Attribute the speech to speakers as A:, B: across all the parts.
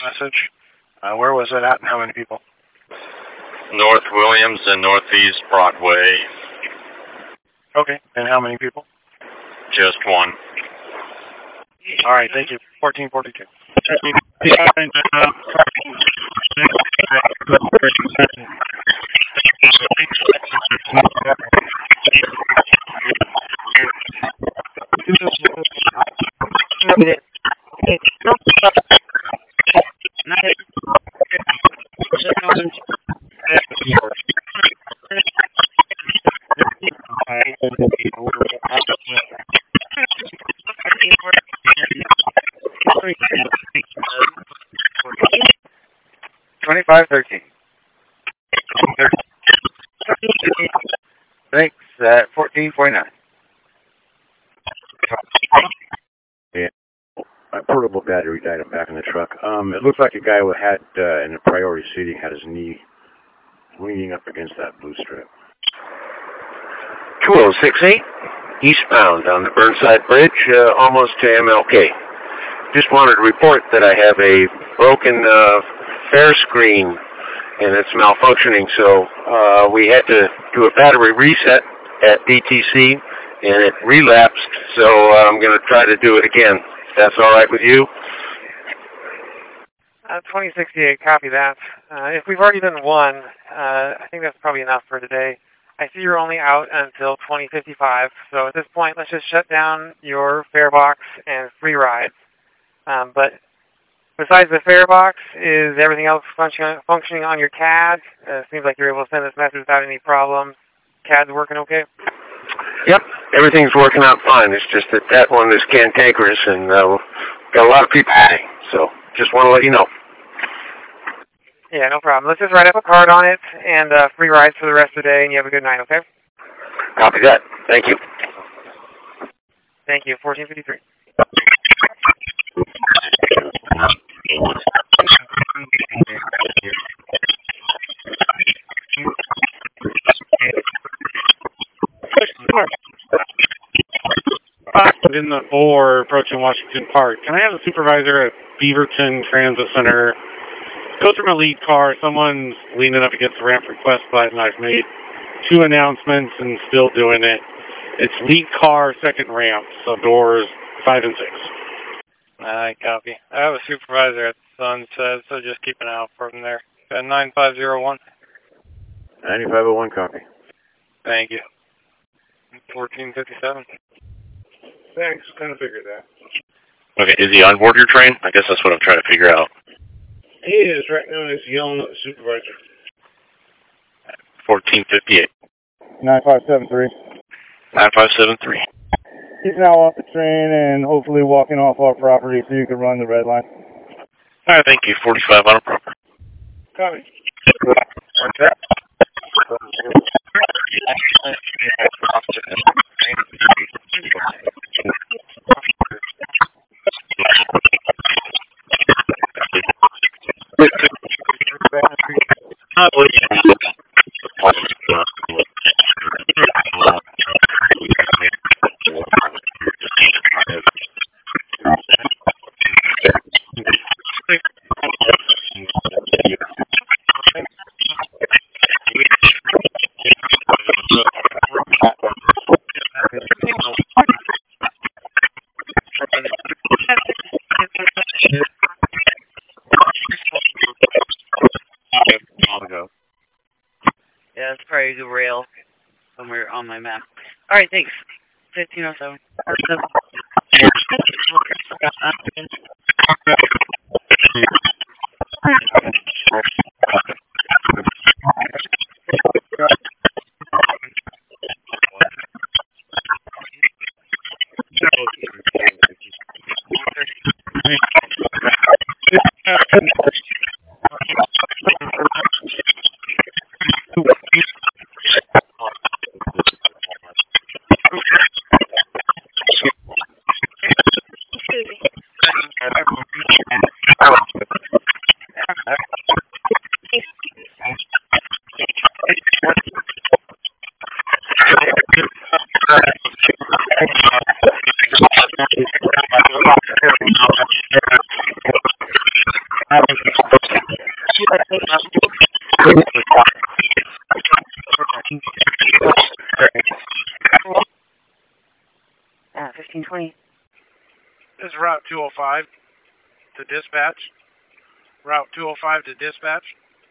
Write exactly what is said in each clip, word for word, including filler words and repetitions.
A: message. Uh, where was it at and how many people?
B: North Williams and Northeast Broadway.
A: Okay, and how many people?
B: Just one.
A: All right, thank you. fourteen forty-two. Twenty-five thirteen. Thanks. At fourteen forty-nine.
C: Yeah. A portable battery died back in the truck. Um, it looks like a guy who had uh, in the priority seating had his knee leaning up against that blue strip.
D: two oh six eight, eastbound on the Burnside Bridge, uh, almost to M L K. Just wanted to report that I have a broken uh, fare screen and it's malfunctioning, so uh, we had to do a battery reset at D T C and it relapsed, so uh, I'm going to try to do it again. If that's all right with you?
E: Uh, twenty sixty-eight, copy that. Uh, if we've already done one, uh, I think that's probably enough for today. I see you're only out until twenty fifty-five, so at this point, let's just shut down your fare box and free rides. Um, but besides the fare box, is everything else function, functioning on your C A D? Uh, seems like you're able to send this message without any problems. C A D's working okay?
D: Yep, everything's working out fine. It's just that that one is cantankerous and uh, got a lot of people today, so just want to let you know.
E: Yeah, no problem. Let's just write up a card on it and uh, free rides for the rest of the day, and you have a good night, okay?
D: Copy that. Thank you.
E: Thank you. fourteen fifty-three.
A: In the four approaching Washington Park. Can I have a supervisor at Beaverton Transit Center go through my lead car? Someone's leaning up against the ramp request button. I've made two announcements and still doing it. It's lead car, second ramp, so doors five and six.
F: I copy. I have a supervisor at Sunset, so just keep an eye out for them there. Got nine five zero one.
C: ninety-five oh one, copy.
F: Thank you. fourteen fifty-seven.
A: Thanks, kind of figured that.
B: Okay, is he on board your train? I guess that's what I'm trying to figure out.
A: He is right now. He's yelling at the supervisor.
B: fourteen fifty-eight.
G: nine five seven three.
B: nine five seven three.
G: He's now off the train and hopefully walking off our property so you can run the red line.
B: All right, thank you. forty-five on a proper.
A: Copy.
H: Yeah, it's probably the rail somewhere on my map. All right, thanks. fifteen oh seven. Uh, fifteen twenty.
A: This is Route two oh five to dispatch. Route two oh five to dispatch.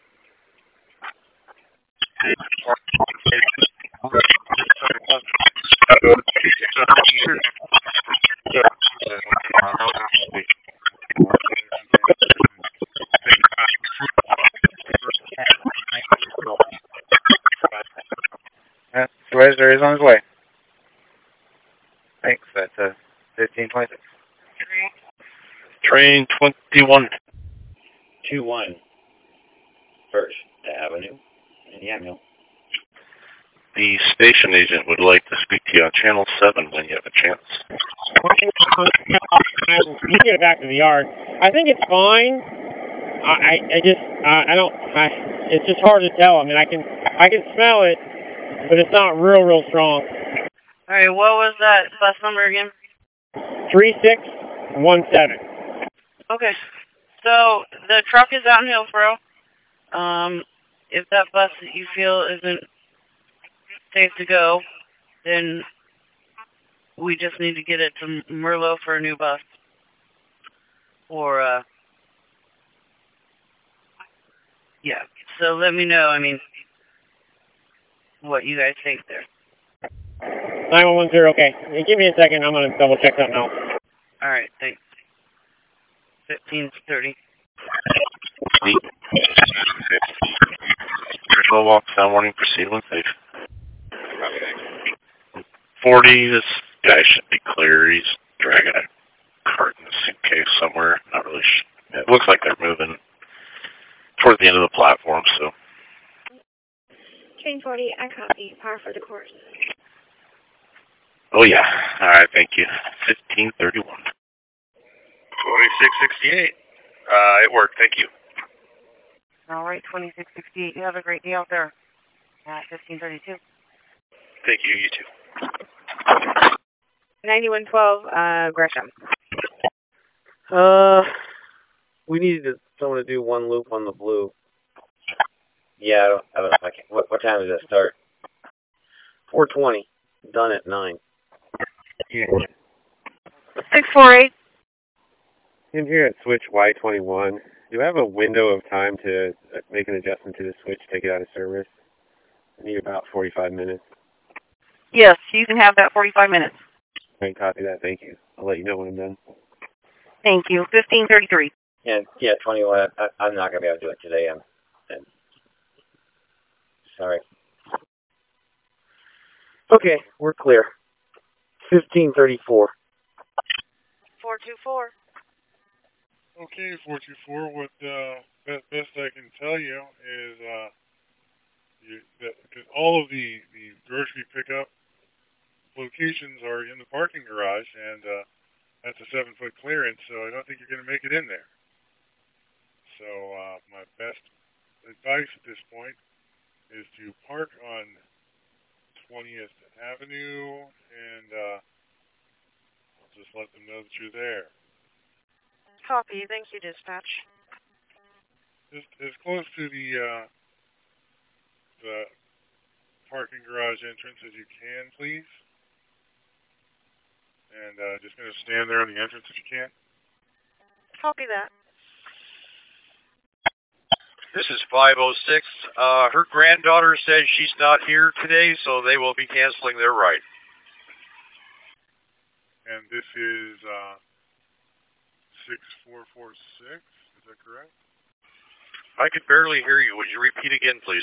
F: Uh, supervisor is on his way. Thanks. That's uh, fifteen twenty-six.
B: Train twenty-one.
C: two one. First Avenue. Indiana.
B: The station agent would like to speak to you on Channel seven when you have a chance.
I: You get it back to the yard. I think it's fine. I, I, I just, I, I don't, I, it's just hard to tell. I mean, I can, I can smell it, but it's not real, real strong.
H: All right, what was that bus number again?
I: three six one seven.
H: Okay, so the truck is out in Hillsboro. Um, if that bus that you feel isn't safe to go, then we just need to get it to Merlot for a new bus. Or, uh, yeah, so let me know, I mean, what you guys think there.
I: nine one one zero, okay. Hey, give me a second, I'm going to double check something else.
H: All right, thanks. fifteen thirty.
B: Visual walk, sound warning, proceed when safe. forty, this guy should be clear. He's dragging a cart in a suitcase somewhere. Not really sure. It looks like they're moving toward the end of the platform, so.
J: Train forty, I copy. Power for the course.
B: Oh, yeah. All right, thank you. fifteen thirty-one.
K: twenty-six sixty-eight. Uh, it worked. Thank you.
H: All right, twenty-six sixty-eight. You have a great day out there at fifteen thirty-two.
K: Thank you. You too.
L: ninety-one twelve, uh, Gresham.
M: Uh, we needed to, someone to do one loop on the blue.
N: Yeah, I don't, I don't know if I can. What, what time does it start?
M: four twenty. Done at nine.
L: six four eight.
O: I'm here at switch Y twenty-one. Do I have a window of time to make an adjustment to the switch, take it out of service? I need about forty-five minutes.
L: Yes, you can have that forty-five minutes.
O: I can copy that. Thank you. I'll let you know when I'm done.
L: Thank you. fifteen thirty-three.
N: Yeah, yeah, twenty-one. I, I'm not going to be able to do it today. I'm, I'm sorry.
M: Okay, we're clear. fifteen thirty-four.
L: four two four.
A: Okay, four two four, what uh, best, best I can tell you is uh, you, that cause all of the, the grocery pickup locations are in the parking garage, and uh, that's a seven-foot clearance, so I don't think you're going to make it in there. So uh, my best advice at this point is to park on twentieth Avenue, and uh, I'll just let them know that you're there.
L: Copy. Thank you, dispatch.
A: Just as close to the uh, the parking garage entrance as you can, please. And uh, just going to stand there on the entrance if you can.
L: Copy that.
K: This is five oh six. Uh, her granddaughter says she's not here today, so they will be canceling their ride.
A: And this is uh, six four four six, is that correct?
K: I could barely hear you. Would you repeat again, please?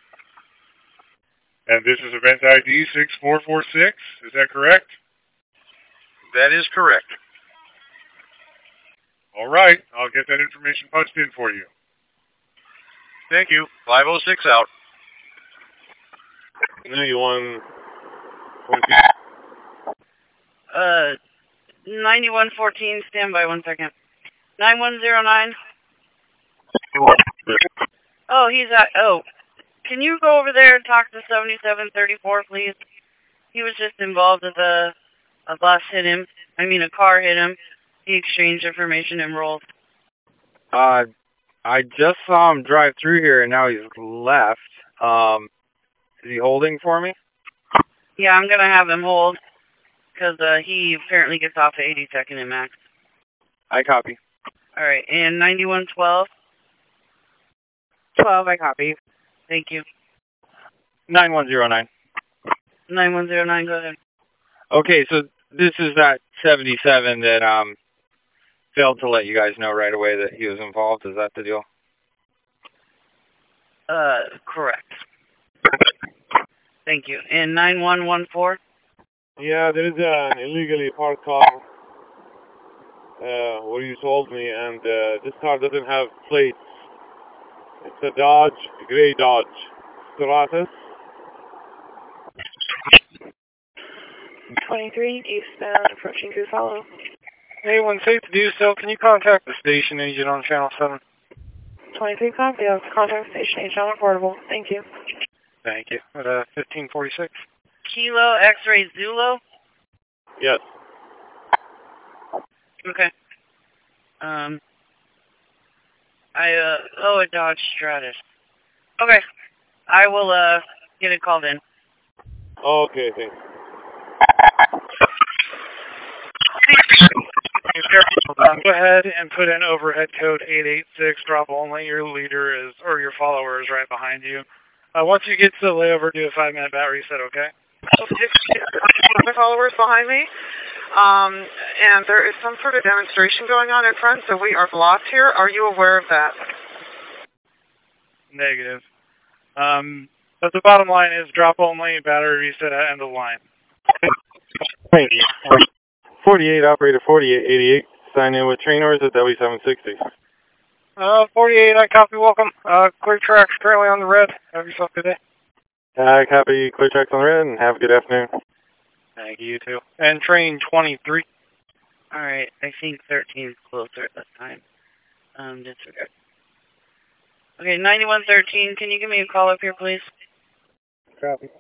A: And this is event I D six four four six, is that correct?
K: That is correct.
A: All right, I'll get that information punched in for you.
K: Thank you. five oh six out.
O: ninety-one.
H: Uh, ninety-one fourteen, stand by one second. nine one zero nine. Oh, he's at, oh. Can you go over there and talk to seventy-seven thirty-four, please? He was just involved with a, a bus hit him. I mean, a car hit him. He exchanged information and rolled.
M: Uh,
F: I just saw him drive through here, and now he's left. Um, is he holding for me?
H: Yeah, I'm going to have him hold, because uh, he apparently gets off at eighty-second and Max.
F: I copy.
H: All right, and ninety-one twelve?
I: twelve, I copy.
H: Thank you.
F: nine one zero nine.
H: nine one zero nine, go ahead.
F: Okay, so this is that seventy-seven that um failed to let you guys know right away that he was involved. Is that the deal?
H: Uh, correct. Thank you. And nine one one four?
P: Yeah, there is an illegally parked car uh, where you told me, and uh, this car doesn't have plates. It's a Dodge, a gray Dodge Stratus.
L: twenty-three, eastbound, approaching Goose Hollow.
F: Hey, when safe to do so, can you contact the station agent on Channel seven?
L: twenty-three, copy. I'll contact station agent on portable. Thank you.
F: Thank you. At uh, fifteen forty-six.
H: Kilo X-ray Zulu?
P: Yes.
H: Okay. Um, I, uh, oh, a Dodge Stratus. Okay. I will, uh, get it called in.
P: Okay, thanks.
A: Um, go ahead and put in overhead code eight eight six, drop only. Your leader is, or your follower is right behind you. Uh, once you get to the layover, do a five minute battery reset, okay?
L: The followers behind me, um, and there is some sort of demonstration going on in front, so we are blocked here. Are you aware of that?
A: Negative. Um, but the bottom line is drop only, battery reset at end of line.
P: forty-eight, operator forty-eight eighty-eight. Sign in with trainers at W seven sixty.
A: Uh, forty-eight, I copy, welcome. Uh, clear tracks currently on the red. Have yourself a good day.
P: I copy, clear tracks on the red, and have a good afternoon.
A: Thank you, you too. And train twenty-three.
H: Alright, I think thirteen is closer at this time. Um, disregard. Okay, ninety-one thirteen, can you give me a call up here, please?
A: Copy.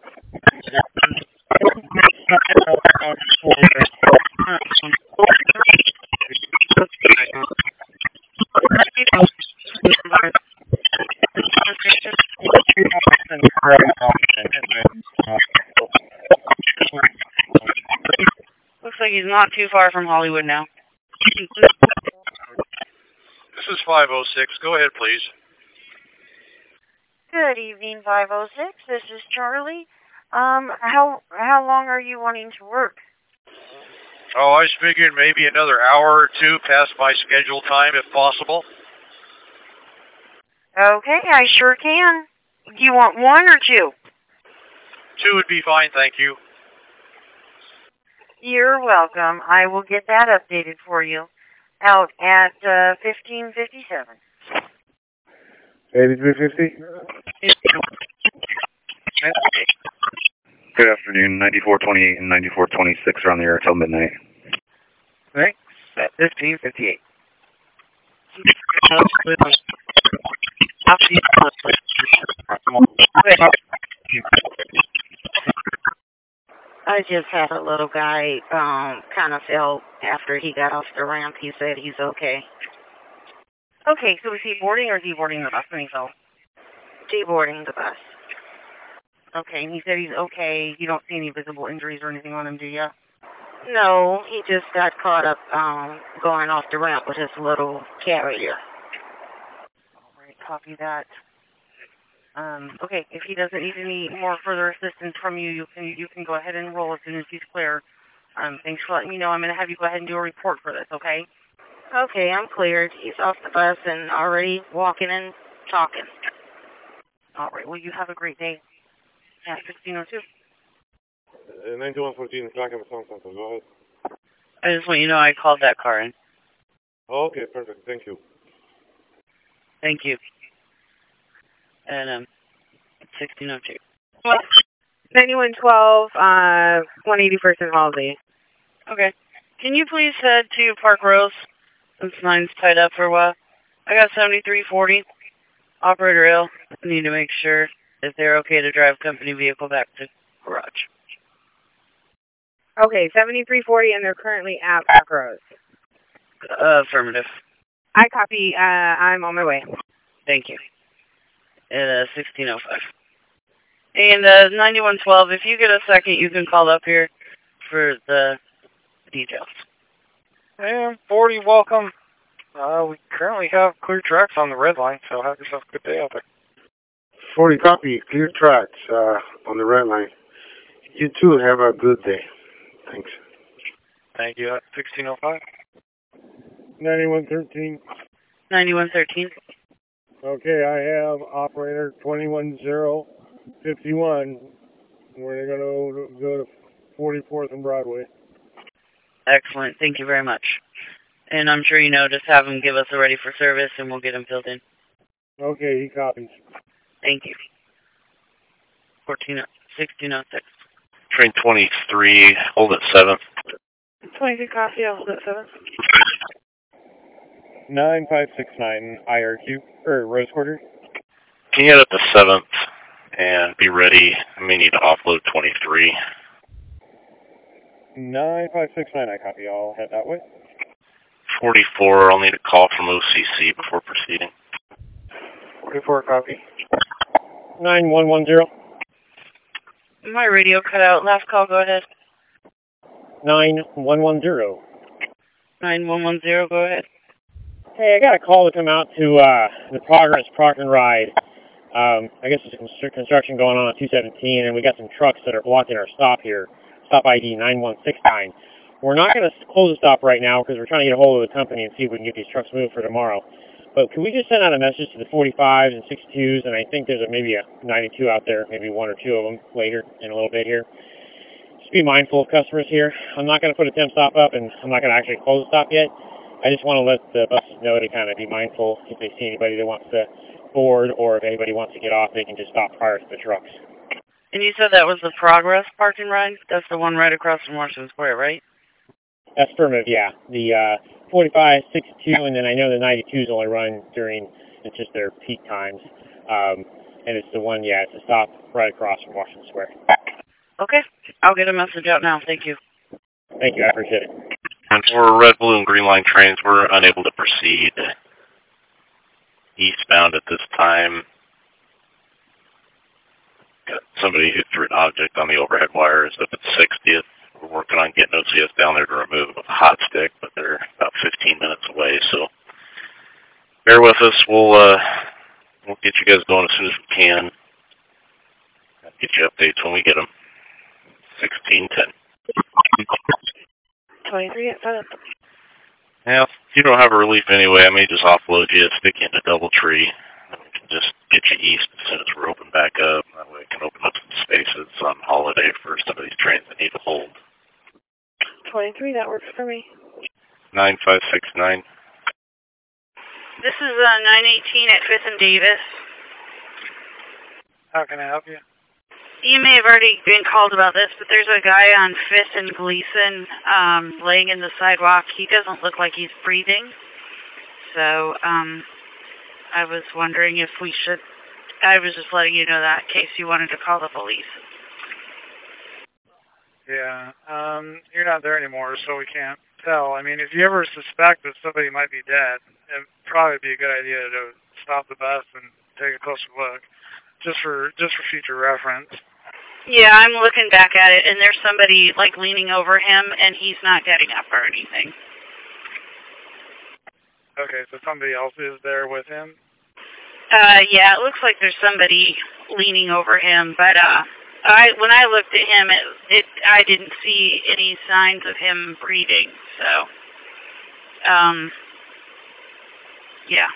H: Looks like he's not too far from Hollywood now.
K: This is five oh six. Go ahead, please.
J: Good evening, five oh six. This is Charlie. Um, how how long are you wanting to work?
K: Oh, I was figuring maybe another hour or two past my scheduled time, if possible.
J: Okay, I sure can. Do you want one or two?
K: Two would be fine, thank you.
J: You're welcome. I will get that updated for you. Out at uh, fifteen fifty-seven.
P: eighty-three fifty?
Q: Good afternoon. ninety-four twenty-eight and ninety-four twenty-six are on the air until midnight.
F: Right? At fifteen fifty-eight.
J: I just had a little guy um, kind of fell after he got off the ramp. He said he's okay.
L: Okay, so is he boarding or is he boarding the bus when he fell?
J: Deboarding the bus.
L: Okay, and he said he's okay. You don't see any visible injuries or anything on him, do you?
J: No, he just got caught up um, going off the ramp with his little carrier.
L: All right, copy that. Um, okay, if he doesn't need any more further assistance from you, you can you can go ahead and roll as soon as he's clear. Um, thanks for letting me know. I'm going to have you go ahead and do a report for this, okay?
J: Okay, I'm cleared. He's off the bus and already walking and talking.
L: All right, well, you have a great day. At sixteen oh two.
P: Uh, ninety-one fourteen, track of Sound Center. Go ahead.
H: I just want you to know I called that car in.
P: Oh, okay, perfect. Thank you.
H: Thank you. And, um, sixteen oh two.
I: ninety-one twelve, uh, one eighty-first and Halsey.
H: Okay. Can you please head to Park Rose? Since mine's tied up for a while. I got seventy-three forty. Operator ill. I need to make sure if they're okay to drive company vehicle back to garage.
I: Okay, seventy-three forty, and they're currently at Park Rose.
H: Uh, affirmative.
I: I copy. Uh, I'm on my way.
H: Thank you. At uh, sixteen oh five. And uh, ninety-one twelve, if you get a second, you can call up here for the details.
E: And forty, welcome. Uh, we currently have clear tracks on the red line, so have yourself a good day out there.
C: forty copy, clear tracks uh, on the red line. You too, have a good day. Thanks.
E: Thank you. At sixteen oh five.
I: ninety-one thirteen.
H: ninety-one thirteen.
I: Okay, I have operator twenty-one zero fifty-one. We're going to go to forty-fourth and Broadway.
H: Excellent. Thank you very much. And I'm sure you know, just have him give us a ready for service and we'll get him filled in.
I: Okay, he copies.
H: Thank you. fourteen, sixteen oh six.
B: Train twenty-three, hold at seventh.
L: twenty-three copy, I'll hold at seventh.
O: nine five six nine I R Q, or Rose Quarter.
B: Can you head up to seventh and be ready? I may need to offload twenty-three.
O: nine five six nine, I copy. I'll head that way.
B: forty-four, I'll need a call from O C C before proceeding.
E: forty-four copy.
I: nine one one zero.
H: My radio cut out. Last call, go ahead.
I: nine one one zero.
H: nine one one zero, go ahead.
I: Hey, I got a call to come out to uh, the Progress Park and Ride. Um, I guess there's some construction going on at two seventeen, and we got some trucks that are blocking our stop here. Stop I D nine one six nine. We're not going to close the stop right now because we're trying to get a hold of the company and see if we can get these trucks moved for tomorrow. But can we just send out a message to the forty-fives and sixty-twos, and I think there's a, maybe a ninety-two out there, maybe one or two of them later in a little bit here. Just be mindful of customers here. I'm not going to put a temp stop up, and I'm not going to actually close the stop yet. I just want to let the buses know to kind of be mindful if they see anybody that wants to board, or if anybody wants to get off, they can just stop prior to the trucks.
H: And you said that was the Progress Park and Ride? That's the one right across from Washington Square, right?
I: That's affirmative, yeah. The uh, forty-five, sixty-two, and then I know the ninety-twos only run during, it's just their peak times. Um, and it's the one, yeah, it's a stop right across from Washington Square.
H: Okay. I'll get a message out now. Thank you.
I: Thank you. I appreciate it.
B: And for red, blue, and green line trains, we're unable to proceed eastbound at this time. Got somebody who threw an object on the overhead wires up at sixtieth. We're working on getting O C S down there to remove it with a hot stick, but they're about fifteen minutes away, so bear with us. We'll uh, we'll get you guys going as soon as we can. I'll get you updates when we get them. sixteen ten.
L: twenty-three at seven.
B: Now, if you don't have a relief anyway, I may just offload you, stick you in a DoubleTree, and we can just get you east as soon as we're open back up. That way we can open up some spaces on holiday for some of these trains that need to hold.
L: twenty-three, that works for me.
B: nine five six nine.
H: This is uh, nine eighteen at fifth and Davis.
E: How can I help you?
H: You may have already been called about this, but there's a guy on fifth and Gleason um, laying in the sidewalk. He doesn't look like he's breathing. So um, I was wondering if we should... I was just letting you know that in case you wanted to call the police.
E: Yeah, um, you're not there anymore, so we can't tell. I mean, if you ever suspect that somebody might be dead, it'd probably be a good idea to stop the bus and take a closer look, just for just for future reference.
H: Yeah, I'm looking back at it, and there's somebody, like, leaning over him, and he's not getting up or anything.
E: Okay, so somebody else is there with him?
H: Uh, yeah, it looks like there's somebody leaning over him, but, uh, I, when I looked at him, it, it, I didn't see any signs of him breathing, so, um, yeah.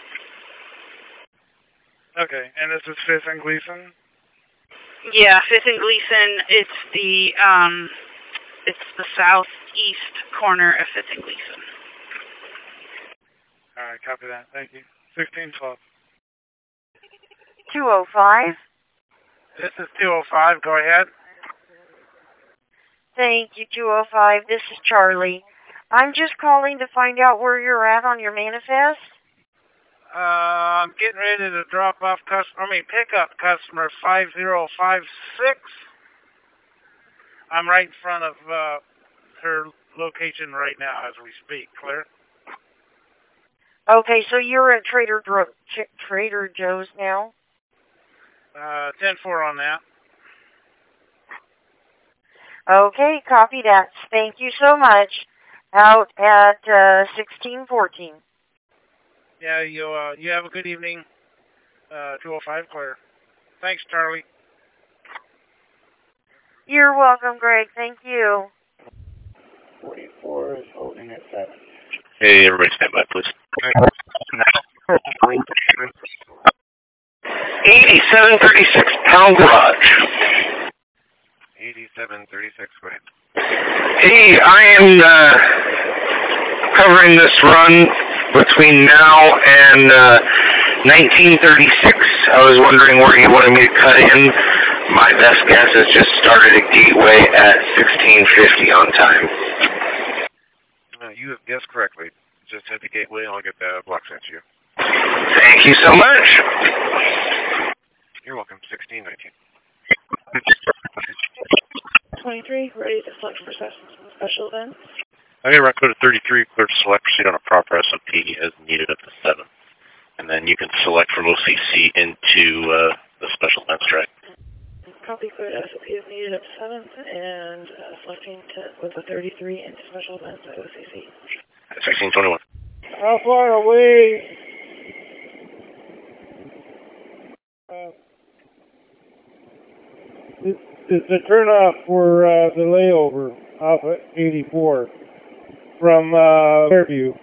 E: Okay, and this is fifth and Gleason?
H: Yeah, fifth and Gleason, it's the, um, it's the southeast corner of fifth and Gleason.
E: All right, copy that. Thank you. sixteen twelve.
L: two oh five.
E: This is two oh five. Go ahead.
L: Thank you, two oh five. This is Charlie. I'm just calling to find out where you're at on your manifest.
E: Uh, I'm getting ready to drop off customer, I mean, pick up customer five zero five six. I'm right in front of uh, her location right now as we speak. Clear?
L: Okay, so you're at Trader Dro- Ch- Trader Joe's now?
E: Uh, ten four on that.
L: Okay, copy that. Thank you so much. Out at uh, sixteen fourteen.
E: Yeah, you uh, you have a good evening. Uh, two oh five clear. Thanks, Charlie.
L: You're welcome, Greg. Thank you.
G: forty-four is holding at seven.
B: Hey, everybody stand by, please.
D: eighty-seven thirty-six Pound Garage.
O: eighty-seven thirty-six, go ahead.
D: Hey, I am uh, covering this run between now and uh, nineteen thirty-six. I was wondering where you wanted me to cut in. My best guess is just started at Gateway at sixteen fifty on time.
O: Uh, you have guessed correctly. Just head to Gateway and I'll get the block sent to you.
D: Thank you so much.
O: You're welcome. sixteen nineteen.
R: twenty-three, ready to select for special events.
B: I got route code of thirty-three, clear to select, proceed on a proper S M P as needed at the seventh. And then you can select from O C C into uh, the special events track.
R: Copy code S O P is needed at seventh and uh, selecting to, with the thirty-three into special events at O C C.
B: sixteen twenty-one.
G: How far away? Uh, is, is the turnoff for uh, the layover off at eighty-four from uh, Fairview?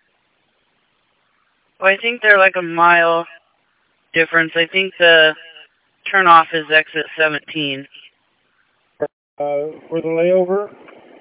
H: Well, I think they're like a mile difference. I think the turnoff is exit seventeen.
G: Uh, for the layover?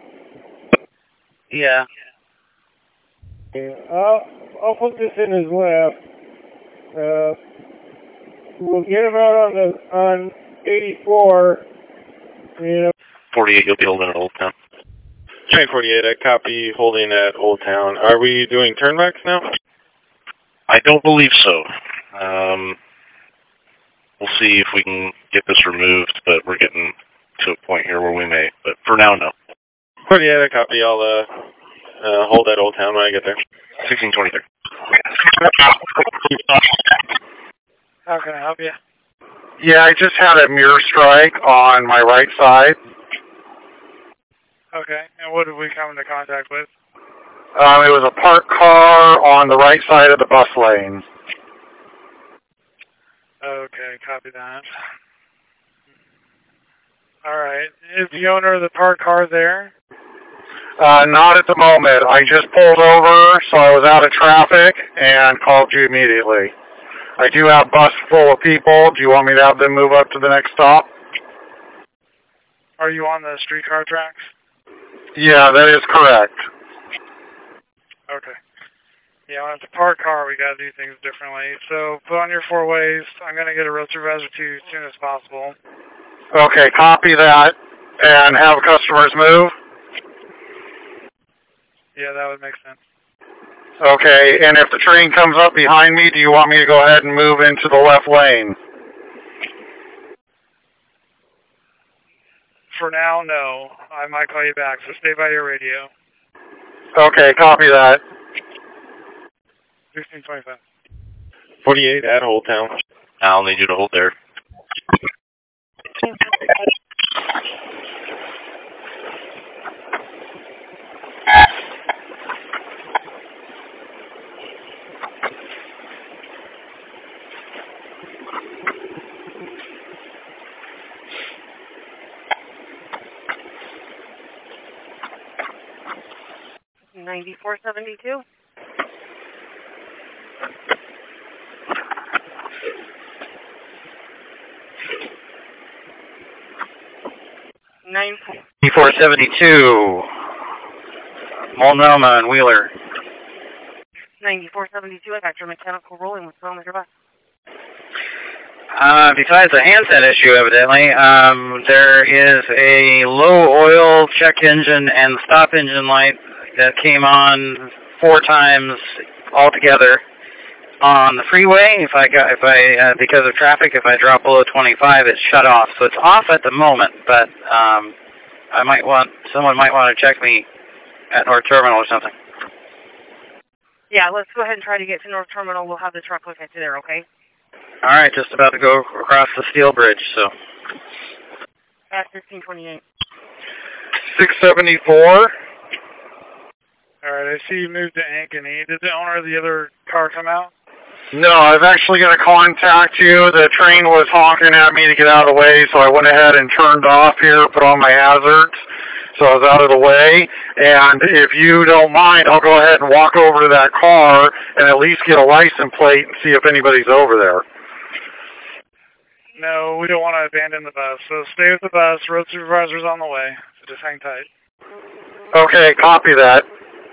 H: Yeah.
G: Okay, I'll, I'll put this in as left. Uh, we'll get him out on the on eighty-four. You know.
B: forty-eight, you'll be holding at Old Town.
O: Train forty-eight, I copy holding at Old Town. Are we doing turnbacks now?
B: I don't believe so. Um, we'll see if we can get this removed, but we're getting to a point here where we may. But for now, no.
O: forty-eight, I copy. I'll uh, uh, hold at Old Town when I get there.
B: sixteen twenty-three.
E: How can I help you?
A: Yeah, I just had a mirror strike on my right side.
E: Okay, and what did we come into contact with?
A: Um, it was a parked car on the right side of the bus lane.
E: Okay, copy that. All right. Is the owner of the parked car there?
A: Uh, not at the moment. I just pulled over, so I was out of traffic and called you immediately. I do have a bus full of people. Do you want me to have them move up to the next stop?
E: Are you on the streetcar tracks?
A: Yeah, that is correct.
E: Okay. Yeah, when it's a parked car, we got to do things differently. So put on your four ways. I'm going to get a road supervisor to you as soon as possible.
A: Okay, copy that and have customers move.
E: Yeah, that would make sense.
A: Okay, and if the train comes up behind me, do you want me to go ahead and move into the left lane?
E: For now, no. I might call you back, so stay by your radio.
A: Okay, copy that.
E: sixteen twenty-five.
O: forty-eight at Old Town.
B: I'll need you to hold there.
L: ninety-four seventy-two. Nine
S: four seventy-two. Multnomah and Wheeler.
L: ninety-four seventy-two. I got your mechanical rolling. What's wrong with your bus?
S: Uh, besides the handset issue, evidently, um, there is a low oil check engine and stop engine light that came on four times altogether on the freeway. If I got, if I, uh, because of traffic, if I drop below twenty-five, it's shut off. So it's off at the moment, but um, I might want, someone might want to check me at North Terminal or something.
L: Yeah, let's go ahead and try to get to North Terminal. We'll have the truck look at you there, okay?
S: All right, just about to go across the steel bridge, so.
L: At fifteen twenty-eight.
F: six seventy-four. All right, I see you moved to Ankeny. Did the owner of the other car come out?
T: No, I've actually got to contact you. The train was honking at me to get out of the way, so I went ahead and turned off here, put on my hazards, so I was out of the way. And if you don't mind, I'll go ahead and walk over to that car and at least get a license plate and see if anybody's over there.
F: No, we don't want to abandon the bus, so stay with the bus. Road supervisor's on the way, so just hang tight.
T: Okay, copy that.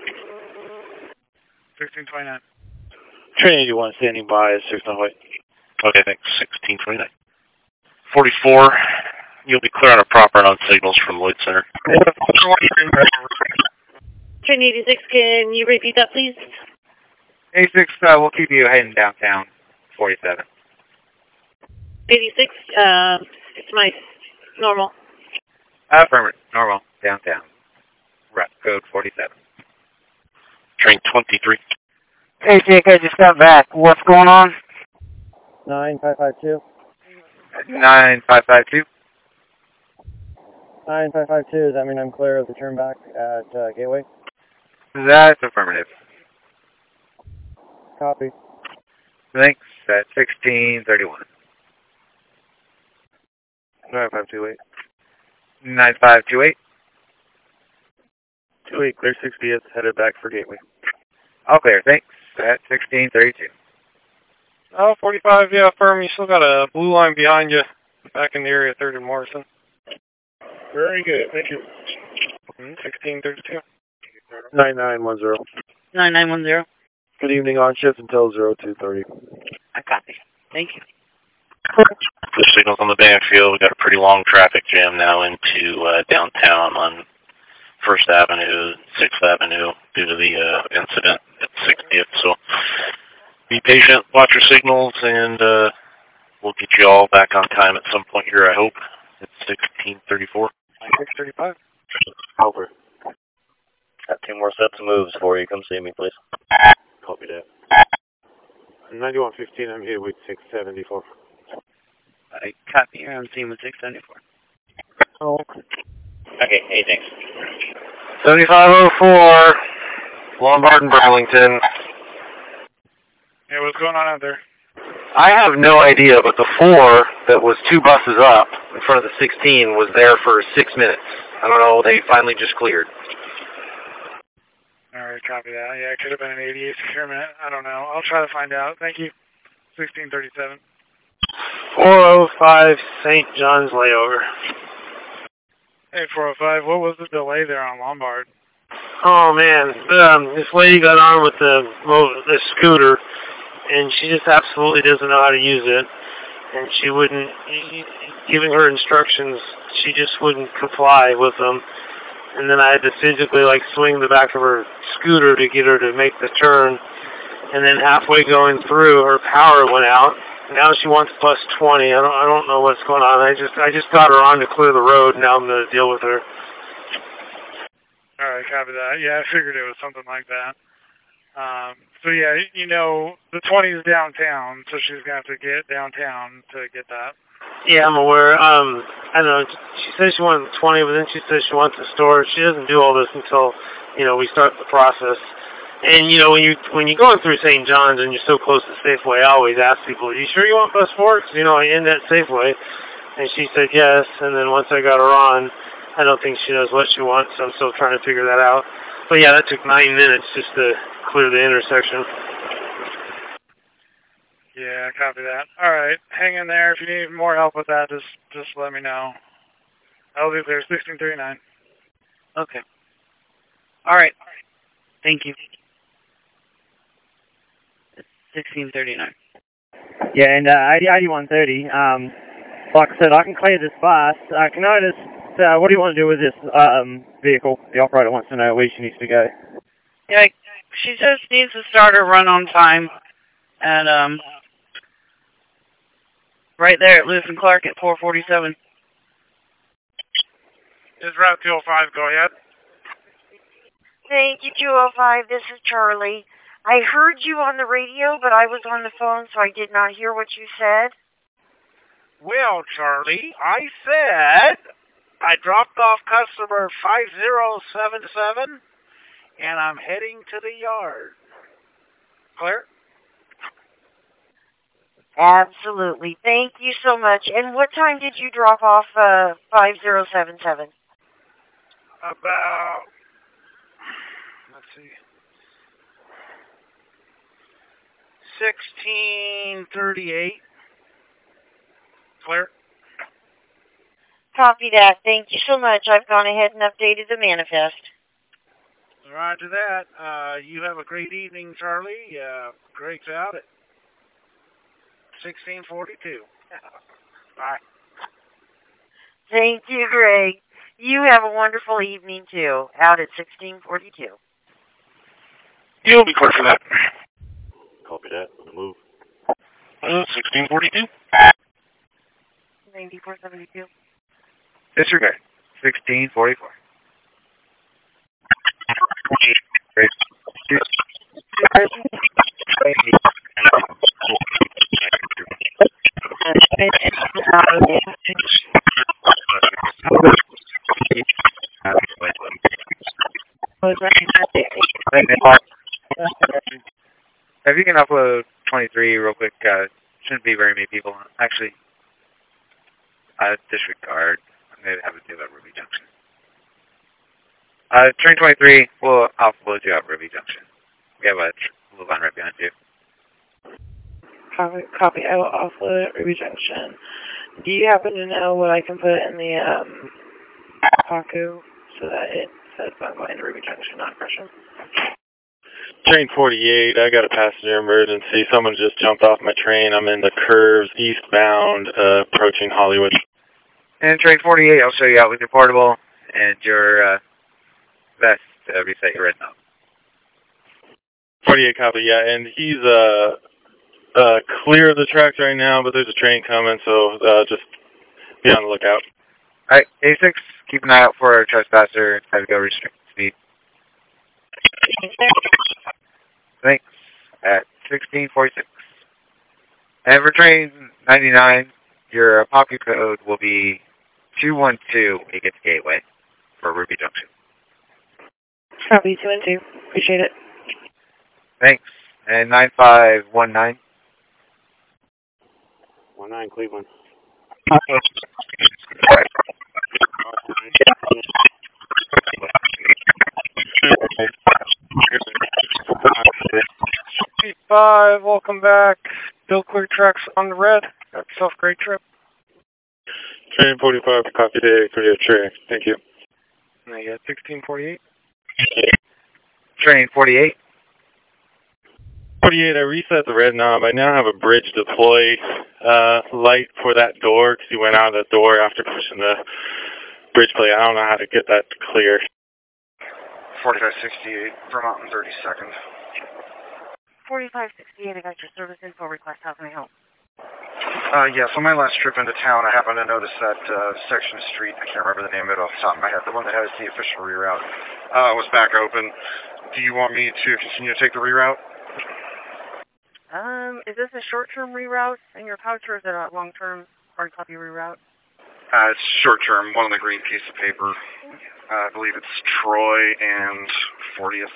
F: sixteen twenty-nine.
C: Train eighty-one standing by at six White.
B: Okay, thanks. sixteen twenty-nine. forty-four, you'll be clear on a proper and on signals from Lloyd Center.
U: Train eighty-six, can you repeat that, please?
V: eighty-six, uh, we'll keep you heading downtown, forty-seven.
U: eighty-six, uh, it's my normal.
V: Affirmative, normal, downtown. Route code forty-seven.
B: Train twenty-three.
S: Hey, Jake, I just got back. What's going on?
I: nine five five two.
V: nine five five two.
I: nine five five two, does that mean I'm clear of the turn back at uh, Gateway?
V: That's affirmative.
I: Copy.
V: Thanks, at sixteen thirty-one.
O: nine five two eight.
V: nine five two eight.
O: two eight, clear sixtieth, headed back for Gateway.
V: All clear, thanks, at sixteen thirty-two.
F: Oh, forty-five, yeah, firm. You still got a blue line behind you back in the area, third and Morrison.
C: Very good, thank you.
F: sixteen thirty-two.
O: nine nine one zero.
U: nine nine one zero.
O: Good evening, on shift until zero two thirty.
U: I copy. Thank you.
B: The signals on the backfield. We've got a pretty long traffic jam now into uh, downtown on First Avenue, Sixth Avenue, due to the uh, incident at sixtieth. So be patient, watch your signals, and uh, we'll get you all back on time at some point here, I hope. It's sixteen thirty-four.
F: six thirty-five.
O: Over.
N: Got two more sets of moves for you. Come see me, please.
O: Copy that. ninety-one fifteen, I'm here with six seventy-four.
U: I copy here. I'm seeing with six seventy-four.
I: Oh.
N: Okay, hey, thanks.
T: seventy-five oh four, Lombard and Burlington.
F: Yeah, what's going on out there?
T: I have no idea, but the four that was two buses up in front of the sixteen was there for six minutes. I don't know, they finally just cleared.
F: All right, copy that. Yeah, it could have been an eighty-eight securement. I don't know. I'll try to find out. Thank you. sixteen thirty-seven.
C: four oh five Saint John's layover.
F: Hey, four oh five, what was the delay there on Lombard?
C: Oh man, um, this lady got on with the, well, the scooter, and she just absolutely doesn't know how to use it. And she wouldn't, giving her instructions, she just wouldn't comply with them. And then I had to physically like swing the back of her scooter to get her to make the turn. And then halfway going through, her power went out. Now she wants plus twenty. I don't, I don't know what's going on. I just, I just got her on to clear the road. Now I'm going to deal with her.
F: All right, copy that. Yeah, I figured it was something like that. Um, so yeah, you know, the twenty is downtown, so she's going to have to get downtown to get that.
C: Yeah, I'm aware. Um, I don't know. She says she wanted twenty, but then she says she wants a store. She doesn't do all this until, you know, we start the process. And, you know, when, you, when you're going through Saint John's and you're so close to Safeway, I always ask people, are you sure you want bus four? Because, you know, I end at Safeway. And she said yes. And then once I got her on, I don't think she knows what she wants, so I'm still trying to figure that out. But, yeah, that took nine minutes just to clear the intersection.
F: Yeah, copy that. All right, hang in there. If you need more help with that, just just let me know. I'll be there, sixteen thirty-nine.
U: Okay. All right. Thank you. sixteen thirty-nine.
I: Yeah, and uh, I D one thirty, um, like I said, I can clear this bus. Uh, can I just, uh, what do you want to do with this um, vehicle? The operator wants to know where she needs to go.
H: Yeah, she just needs to start her run on time. And, um, right there at Lewis and Clark at four forty-seven.
F: Is Route two oh five go ahead?
J: Thank you, two oh five. This is Charlie.
K: I heard you on the radio, but I was on the phone, so I did not hear what you said.
M: Well, Charlie, I said I dropped off customer five zero seven seven, and I'm heading to the yard. Clear?
K: Absolutely. Thank you so much. And what time did you drop off uh, five zero seven seven?
M: About, let's see, sixteen thirty-eight. Clear?
K: Copy that. Thank you so much. I've gone ahead and updated the manifest.
M: Roger that. Uh, you have a great evening, Charlie. Uh, Greg's out at sixteen forty-two. Bye.
K: Thank you, Greg. You have a wonderful evening, too, out at sixteen forty-two.
A: You'll be clear for that.
O: Copy that. On the move.
A: Uh, sixteen forty-two.
L: ninety-four seventy-two.
V: Disregard. sixteen forty-four. Great. If you can upload twenty-three real quick, uh, shouldn't be very many people. Actually, uh, disregard. Maybe have to do that Ruby Junction. Uh, train twenty-three, we'll offload you out Ruby Junction. We have a move on right behind you.
R: Copy, copy. I will offload at Ruby Junction. Do you happen to know what I can put in the um, Paku so that it says I'm going to Ruby Junction, not Gresham?
W: Train forty-eight, I got a passenger emergency. Someone just jumped off my train. I'm in the curves eastbound, uh, approaching Hollywood.
V: And train forty-eight, I'll show you out with your portable and your uh, vest to reset your red note.
W: forty-eight copy, yeah, and he's uh, uh, clear of the tracks right now, but there's a train coming, so uh, just be on the lookout.
V: Alright, A six, keep an eye out for a trespasser. Have to go restrict speed. Thanks. At sixteen forty-six. And for train ninety-nine, your pocket code will be two one two when you get to Gateway for Ruby Junction.
R: Copy, two and two. Appreciate it.
V: Thanks. And nine five one nine.
O: one nine Cleveland.
C: Five, welcome back. Still clear tracks on the red. Have yourself a great trip.
W: Train forty-five, copy day, clear track. Thank you.
C: Now you got sixteen forty-eight.
V: Train forty-eight.
W: forty-eight, I reset the red knob. I now have a bridge deploy uh, light for that door because he went out of the door after pushing the bridge plate. I don't know how to get that clear.
X: forty-five sixty-eight, Vermont and thirty-second.
L: forty-five sixty-eight, I got your service info request. How can I help?
X: Uh, yes, on my last trip into town, I happened to notice that uh, section of street, I can't remember the name of it off the top of my head, the one that has the official reroute, uh, was back open. Do you want me to continue to take the reroute?
L: Um, is this a short-term reroute in your pouch, or is it a long-term hard copy reroute?
X: Uh, it's short-term, one on the green piece of paper. Uh, I believe it's Troy and fortieth.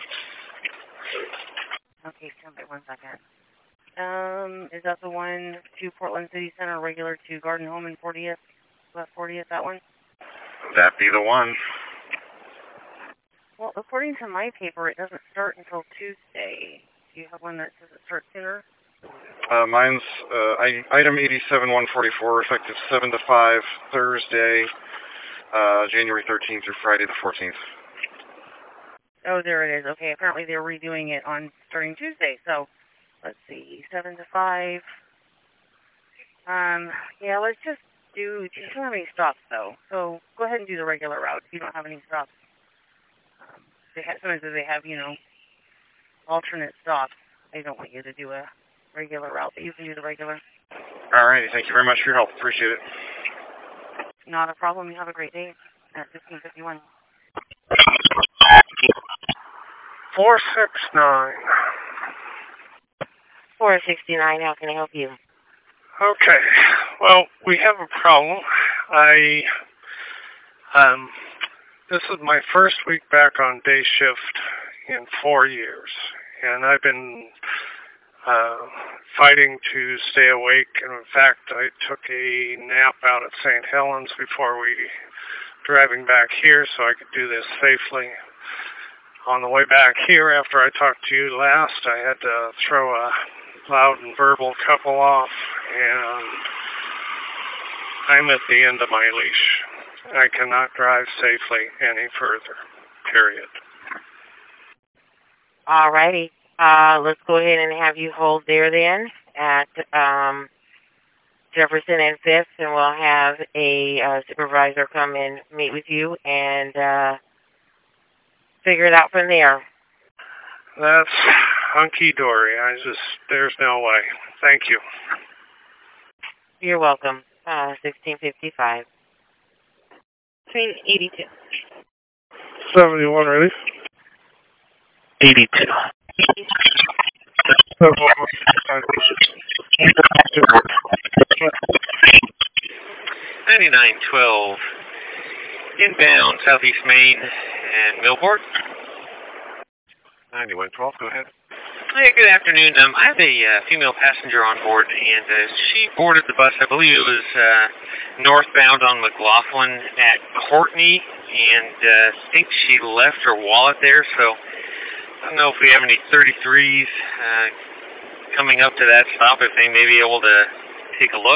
L: Okay, stand by one second. Um, is that the one to Portland City Center, regular to Garden Home and fortieth? That fortieth, that one?
X: That'd be the one.
L: Well, according to my paper, it doesn't start until Tuesday. Do you have one that says it starts sooner?
X: Uh, mine's uh, I, item eighty-seven one forty-four, effective seven to five, Thursday, uh, January thirteenth through Friday the fourteenth.
L: Oh, there it is. Okay, apparently they're redoing it on starting Tuesday. So, let's see, seven to five. Um, yeah, let's just do, you don't have any stops, though. So, go ahead and do the regular route if you don't have any stops. Um, they have, sometimes they have, you know, alternate stops. They don't want you to do a regular route, but you can do the regular.
X: All righty, thank you very much for your help. Appreciate it.
L: Not a problem. You have a great day at fifteen fifty-one.
C: four six nine.
K: four sixty-nine, how can I help you?
D: Okay. Well, we have a problem. I, um, this is my first week back on day shift in four years. And I've been uh, fighting to stay awake. And in fact, I took a nap out at Saint Helens before we driving back here so I could do this safely. On the way back here, after I talked to you last, I had to throw a loud and verbal couple off, and I'm at the end of my leash. I cannot drive safely any further, period.
K: Alrighty. Uh, let's go ahead and have you hold there then at um, Jefferson and Fifth, and we'll have a uh, supervisor come and meet with you and uh, figure it out from there.
D: That's hunky-dory. I just, there's no way. Thank you.
K: You're welcome. Uh, sixteen fifty-five. Train eighty-two.
D: seventy-one ready?
B: eighty-two.
G: ninety-nine twelve. Inbound Southeast Main and Millport.
X: ninety-one twelve, go ahead.
G: Hey, good afternoon. Um, I have a uh, female passenger on board, and uh, she boarded the bus. I believe it was uh, northbound on McLaughlin at Courtney, and uh, I think she left her wallet there. So I don't know if we have any thirty-threes uh, coming up to that stop, if they may be able to take a look.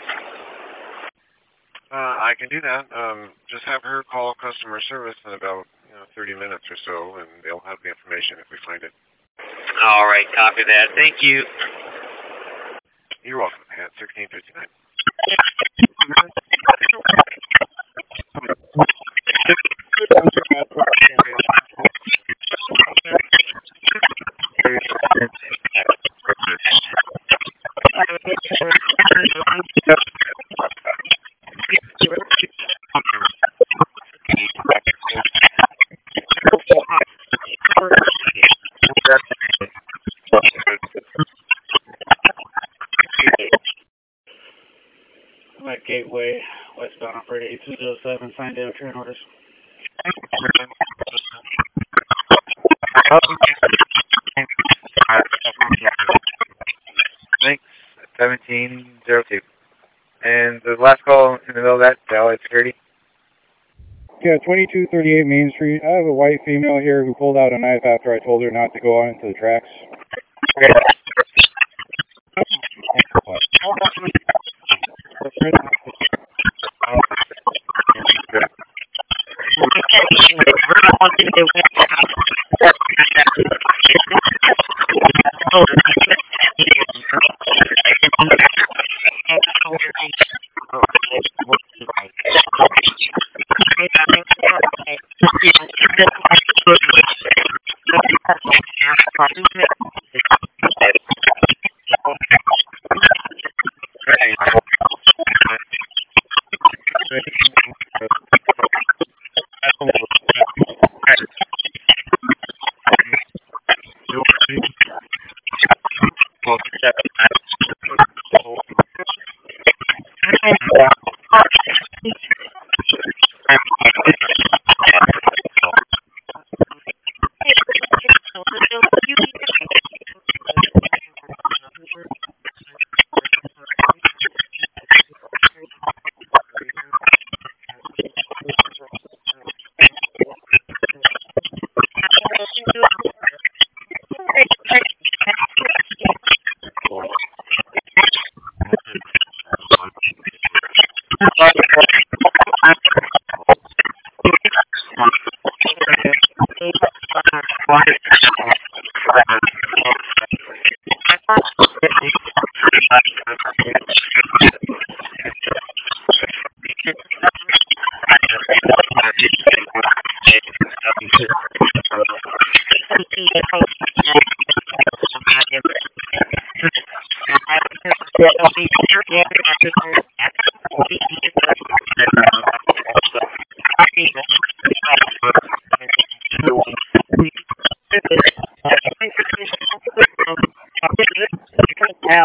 X: Uh, I can do that. Um, just have her call customer service in about you know, thirty minutes or so, and they'll have the information if we find it.
G: All right, copy that. Thank you.
X: You're welcome. At sixteen fifty-nine.
P: I'm at Gateway, westbound operator eight two zero seven, signed down train orders.
V: Thanks, seventeen zero two. And the last call in the middle of that, Allied Security.
Q: Yeah, twenty-two thirty-eight Main Street. I have a white female here who pulled out a knife after I told her not to go on into the tracks.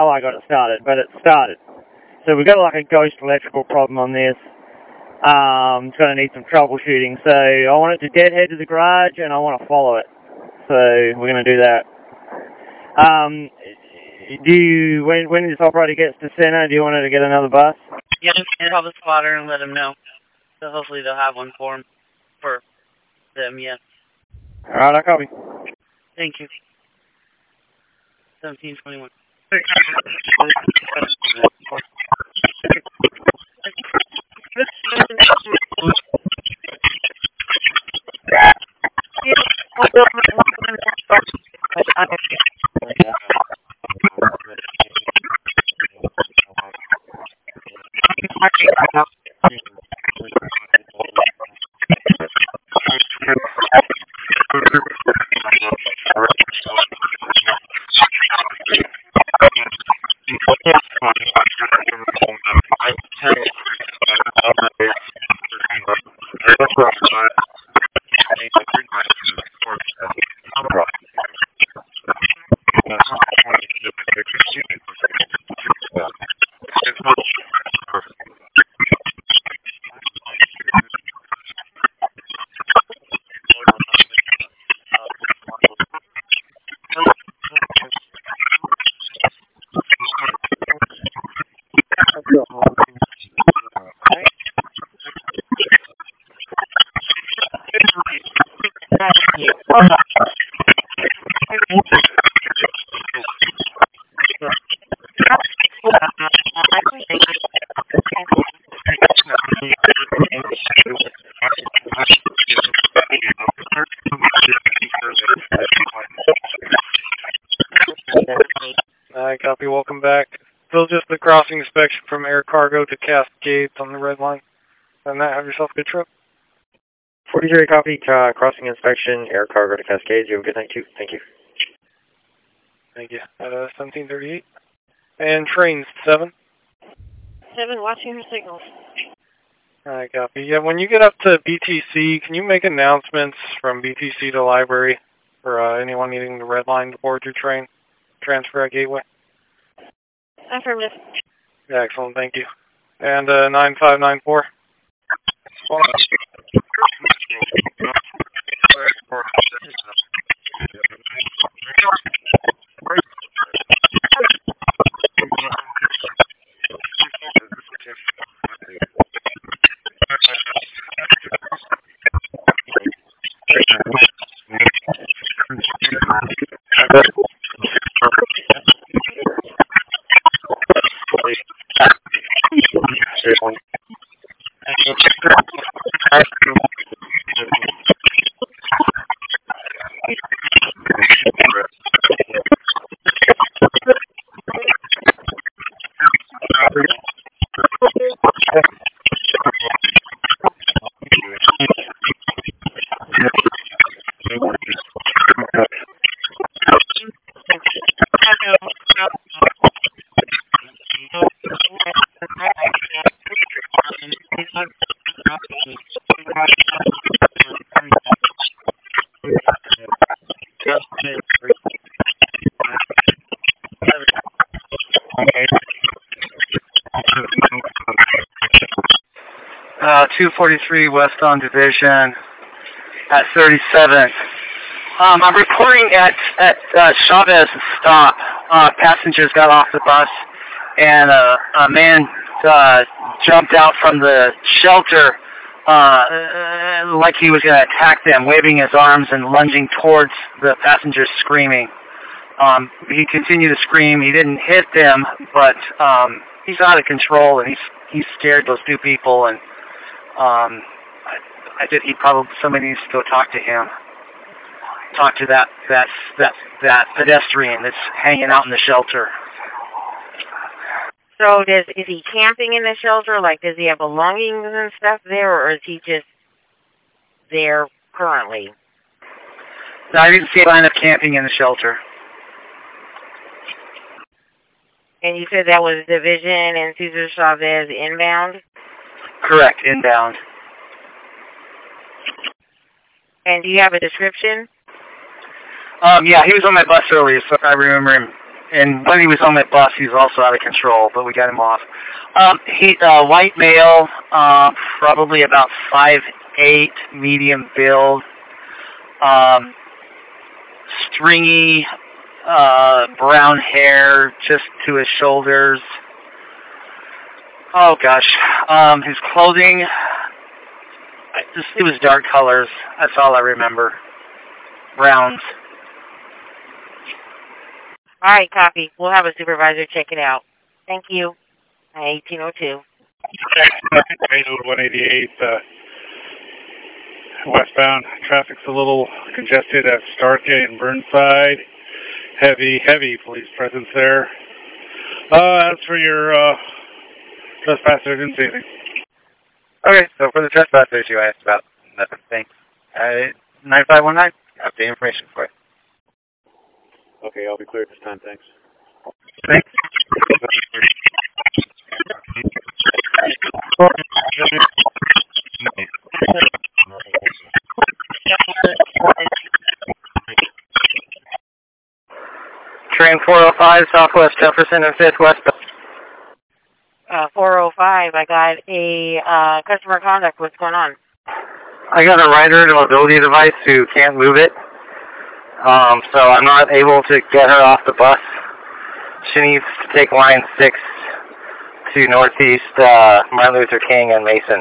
I: how I got it started, but it started. So we've got like a ghost electrical problem on this. Um, it's going to need some troubleshooting. So I want it to deadhead to the garage, and I want to follow it. So we're going to do that. Um, do you, when, when this operator gets to center, do you want her to get another bus?
H: Yeah, just call the spotter and let them know. So hopefully they'll have one for 'em, for them, yeah.
I: All right, I copy.
H: Thank you. seventeen twenty-one.
F: Alright, copy, welcome back. Still just the crossing inspection from Air Cargo to Cascades on the red line. And that, have yourself a good trip.
I: forty-three copy, uh, crossing inspection, Air Cargo to Cascades. You have a good night too. Thank you.
F: Thank you. At uh, seventeen thirty-eight. And trains, seven.
L: Seven, watching her signals.
F: Alright, copy. Yeah, when you get up to B T C, can you make announcements from B T C to library for uh, anyone needing the red line to board your train? Transfer at Gateway?
L: Affirmative.
F: Yeah, excellent, thank you. And uh, nine five nine four. Uh, two forty-three West on Division at thirty-seven. Um, I'm reporting at, at uh, Chavez stop. Uh, passengers got off the bus and uh, a man uh, jumped out from the shelter uh, like he was going to attack them, waving his arms and lunging towards the passengers screaming. Um, he continued to scream. He didn't hit them, but um, he's out of control and he's, he scared those two people, and Um, I, I think he probably somebody needs to go talk to him. Talk to that that that that pedestrian that's hanging out in the shelter.
K: So does is he camping in the shelter? Like, does he have belongings and stuff there, or is he just there currently?
F: No, I didn't see a line of camping in the shelter.
K: And you said that was Division and Cesar Chavez inbound?
F: Correct, inbound.
K: And do you have a description?
F: Um, yeah, he was on my bus earlier, so I remember him and when he was on that bus, he was also out of control, but we got him off. Um, he, uh, white male, uh, probably about five eight, medium build, um, stringy, uh, brown hair just to his shoulders. Oh gosh, um, his clothing, I just, it was dark colors. That's all I remember. Browns.
K: All right, copy. We'll have a supervisor check it out. Thank you. eighteen oh two.
A: one eighty-eight, uh, westbound. Traffic's a little congested at Starkgate and Burnside. Heavy, heavy police presence there. Uh, as for your uh, trespasser, didn't see anything.
V: Okay, so for the trespassers you asked about, nothing. Thanks. Uh, nine five one nine, I have the information for you.
O: Okay, I'll be clear at this time, thanks.
V: Thanks.
F: Train four oh five, Southwest Jefferson and fifth west.
K: Uh, four oh five, I got a uh, customer contact. What's going on?
F: I got a rider and a mobility device who can't move it. Um, so I'm not able to get her off the bus. She needs to take line six to Northeast uh, Martin Luther King and Mason.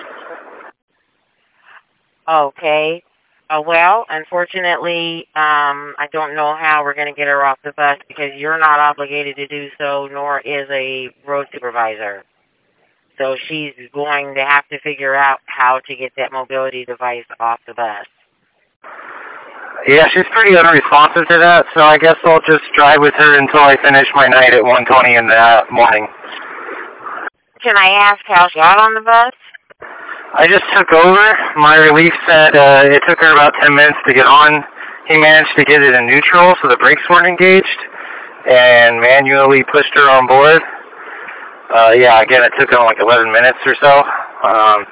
K: Okay. Uh, well, unfortunately, um, I don't know how we're going to get her off the bus because you're not obligated to do so, nor is a road supervisor. So she's going to have to figure out how to get that mobility device off the bus.
F: Yeah, she's pretty unresponsive to that, so I guess I'll just drive with her until I finish my night at one twenty in the morning.
K: Can I ask how she got on the bus?
F: I just took over. My relief said uh, it took her about ten minutes to get on. He managed to get it in neutral so the brakes weren't engaged and manually pushed her on board. Uh, yeah, again, it took him like eleven minutes or so. Um,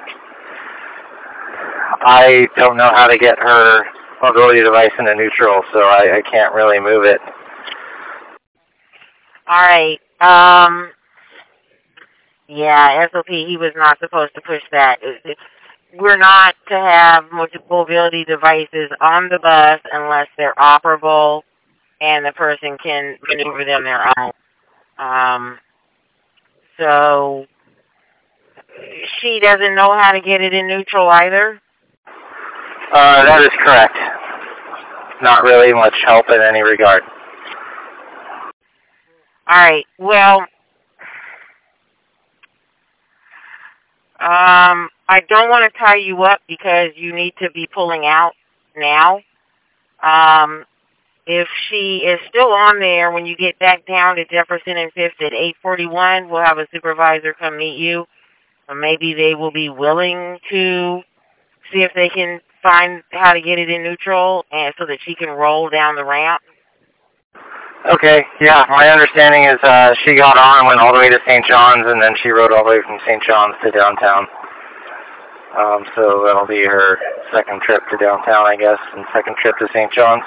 F: I don't know how to get her mobility device into neutral, so I, I can't really move it.
K: All right. Um, yeah, S O P, he was not supposed to push that. We're not to have mobility devices on the bus unless they're operable and the person can maneuver them their own. Um, so she doesn't know how to get it in neutral either?
F: Uh, that is correct. Not really much help in any regard.
K: All right. Well, um, I don't want to tie you up because you need to be pulling out now. Um, if she is still on there when you get back down to Jefferson and fifth at eight forty-one, we'll have a supervisor come meet you. Or maybe they will be willing to see if they can find how to get it in neutral and so that she can roll down the ramp.
F: Okay, yeah, my understanding is uh, she got on and went all the way to Saint John's, and then she rode all the way from Saint John's to downtown. Um, so that'll be her second trip to downtown, I guess, and second trip to Saint John's.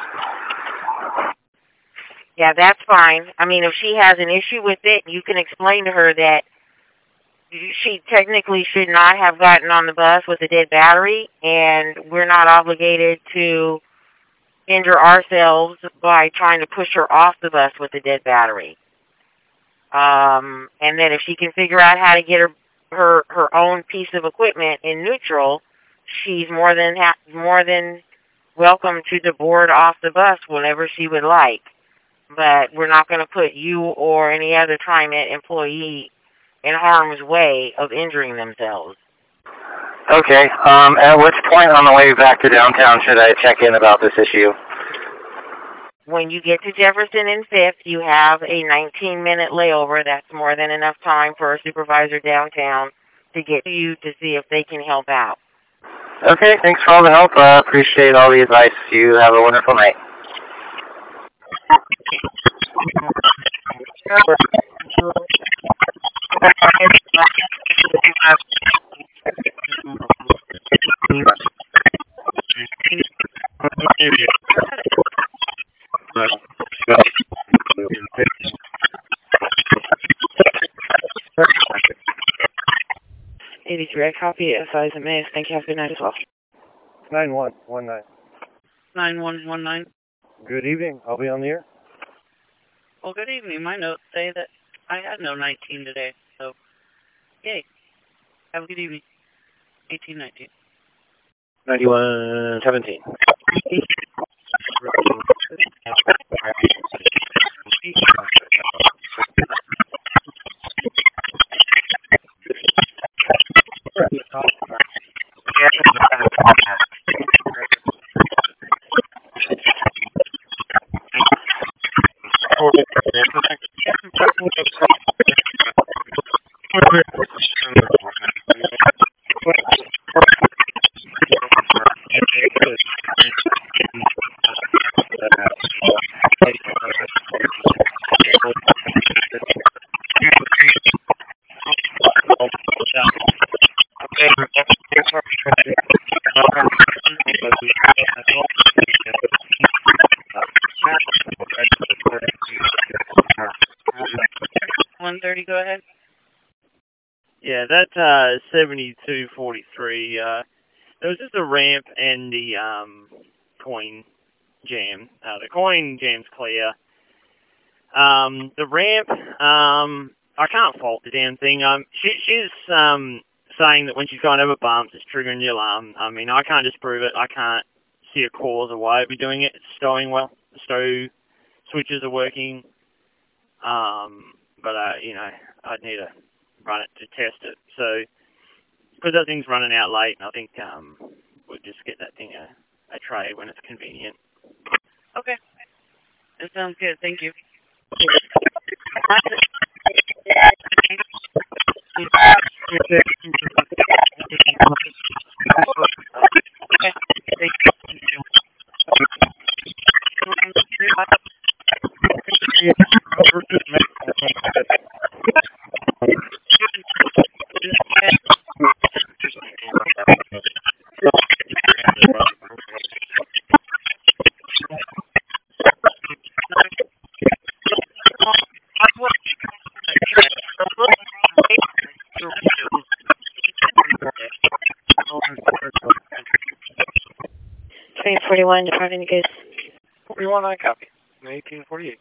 K: Yeah, that's fine. I mean, if she has an issue with it, you can explain to her that she technically should not have gotten on the bus with a dead battery, and we're not obligated to injure ourselves by trying to push her off the bus with a dead battery. Um, and then if she can figure out how to get her her, her own piece of equipment in neutral, she's more than ha- more than welcome to the board off the bus whenever she would like. But we're not going to put you or any other TriMet employee in harm's way of injuring themselves.
F: Okay, um, at which point on the way back to downtown should I check in about this issue?
K: When you get to Jefferson and fifth, you have a nineteen minute layover. That's more than enough time for a supervisor downtown to get to you to see if they can help out.
F: Okay, thanks for all the help. I uh, appreciate all the advice. You have a wonderful night.
R: eighty-three, I copy. Advise and Maze. Thank you. Have a good night as well.
Q: nine one one nine.
H: nine one one nine.
Q: Good evening. I'll be on the air.
H: Well, good evening. My notes say that I had no nineteen today, so yay. Have a good evening. eighteen nineteen.
I: ninety-one seventeen.
H: one thirty, go ahead.
E: Yeah, that uh, seventy-two forty-three, uh, there was just a ramp and the um, coin jam. Uh, the coin jam's clear. Um, the ramp, um, I can't fault the damn thing. Um, she, she's um, saying that when she's going over bumps, it's triggering the alarm. I mean, I can't disprove it. I can't see a cause or why it'd be doing it. It's stowing well. The stow switches are working. Um, but, uh, you know, I'd need to run it to test it. So, because that thing's running out late, I think um, we'll just get that thing a, a tray when it's convenient.
H: Okay. That sounds good. Thank you.
R: twenty forty-one, departing the case.
C: forty-one, I copy. eighteen forty-eight.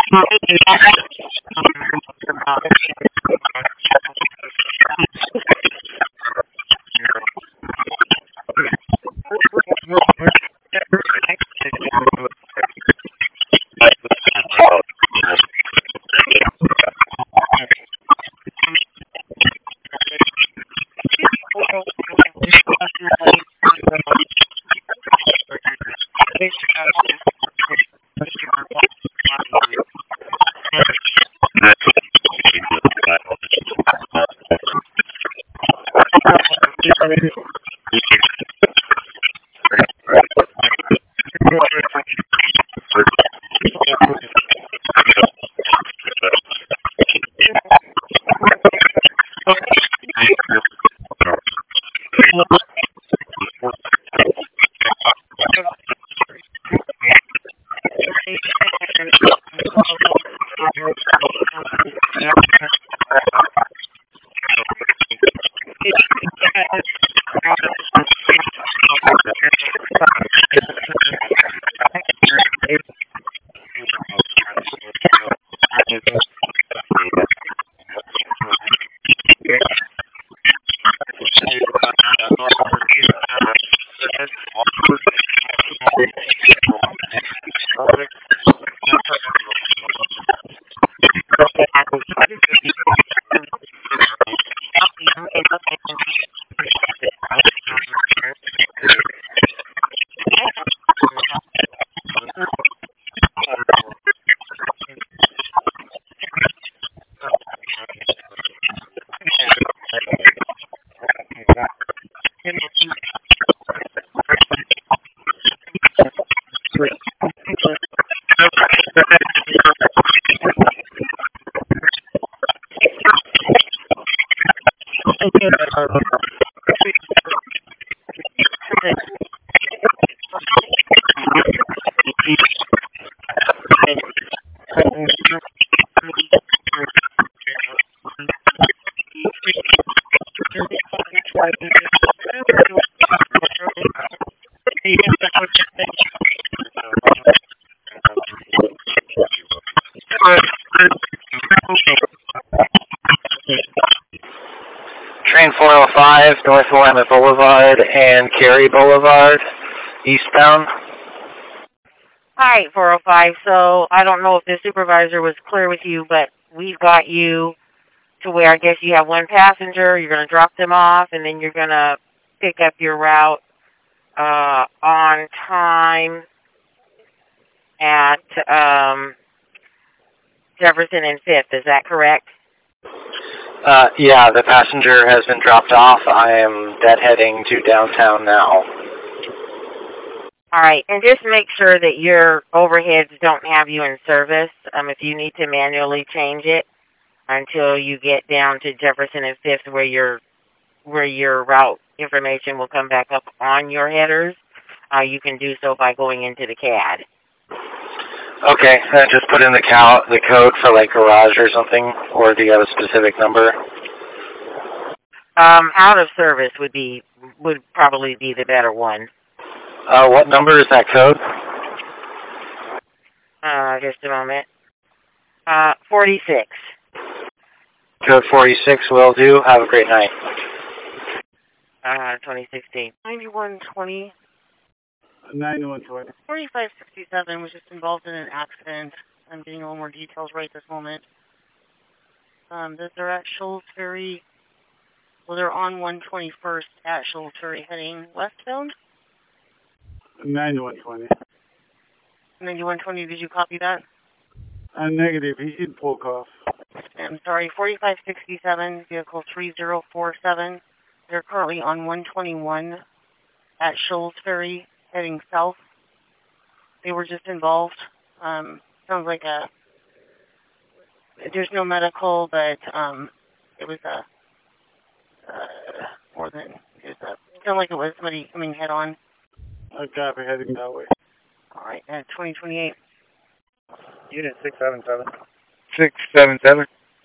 F: Train four oh five, North Willamette Boulevard and Cary Boulevard, eastbound.
K: Hi, four oh five. So I don't know if the supervisor was clear with you, but we've got you to where I guess you have one passenger, you're going to drop them off, and then you're going to pick up your route uh, on time at um, Jefferson and Fifth. Is that correct?
F: Uh, yeah, the passenger has been dropped off. I am deadheading to downtown now.
K: All right, and just make sure that your overheads don't have you in service. Um, if you need to manually change it until you get down to Jefferson and Fifth, where your where your route information will come back up on your headers, uh, you can do so by going into the C A D.
F: Okay, uh, just put in the cal- the code for like garage or something, or do you have a specific number?
K: Um, out of service would be would probably be the better one.
F: Uh, what number is that code?
K: Uh, just a moment. Uh, forty-six.
F: Code forty-six will do. Have a great night.
K: Uh, twenty sixteen.
L: ninety-one twenty.
P: ninety-one twenty.
L: forty-five sixty-seven was just involved in an accident. I'm getting a little more details right this moment. Um, they're at Shoals Ferry. Well, they're on one twenty-first at Shoals Ferry heading westbound.
P: ninety-one twenty.
L: ninety-one twenty, did you copy that?
P: Uh, negative. He did pull off.
L: I'm sorry, forty-five sixty-seven, vehicle three zero four seven. They're currently on one twenty-one at Shoals Ferry heading south. They were just involved. Um, sounds like a, there's no medical, but um, it was a, uh, more than, it was a, sounded like it was somebody coming head on.
P: I copy, heading that way.
L: All right, at twenty twenty-eight.
P: Unit six seven seven.
V: six seven seven.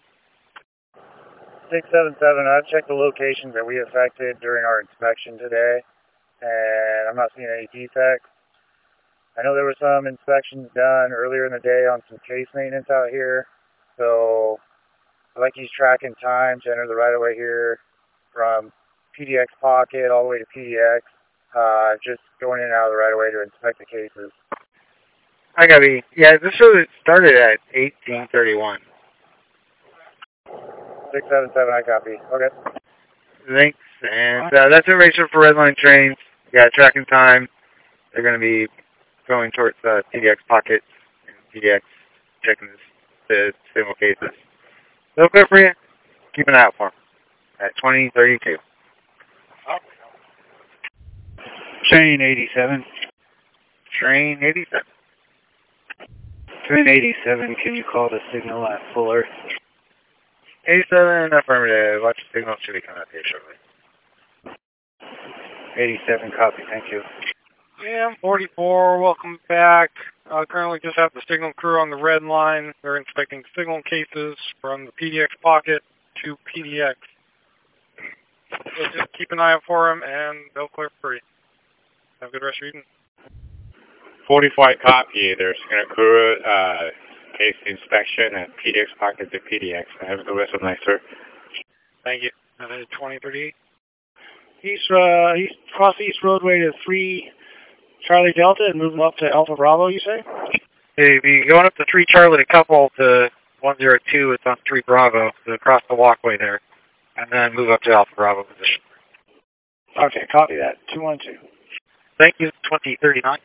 P: six seven seven, I've checked the locations that we affected during our inspection today, and I'm not seeing any defects.
Q: I know there were some inspections done earlier in the day on some case maintenance out here, so I'd like to use tracking time to enter the right-of-way here from P D X Pocket all the way to P D X, uh, just going in and out of the right-of-way to inspect the cases.
V: I got you. Yeah, this show started at eighteen thirty-one.
Q: six seven seven, I copy. Okay.
V: Thanks. And uh, that's information for Redline trains. Yeah, tracking time. They're going to be going towards uh, P D X Pocket and P D X checking the signal cases. So good for you. Keep an eye out for them at twenty thirty-two.
P: Train eighty-seven.
V: Train eighty-seven.
P: Train eighty-seven, can you call the signal at Fuller?
V: eighty-seven, affirmative. Watch the signal should be coming up here shortly.
P: eighty-seven, copy, thank you.
D: Yeah, I'm forty-four, welcome back. Uh, currently just have the signal crew on the red line. They're inspecting signal cases from the P D X Pocket to P D X. So just keep an eye out for them and they'll clear free. Have a good rest of your evening.
O: forty-four, I copy. There's going to crew uh, case inspection at P D X Pocket to P D X. Have a good rest of the night, sir.
D: Thank you. And then twenty thirty-eight. East, uh, east, cross East Roadway to three Charlie Delta and move up to Alpha Bravo, you say?
F: Hey, be going up to three Charlie to couple to one zero two, it's on three Bravo, to across the walkway there. And then move up to Alpha Bravo position.
D: Okay, copy that. two one two.
F: Thank you, twenty thirty-nine.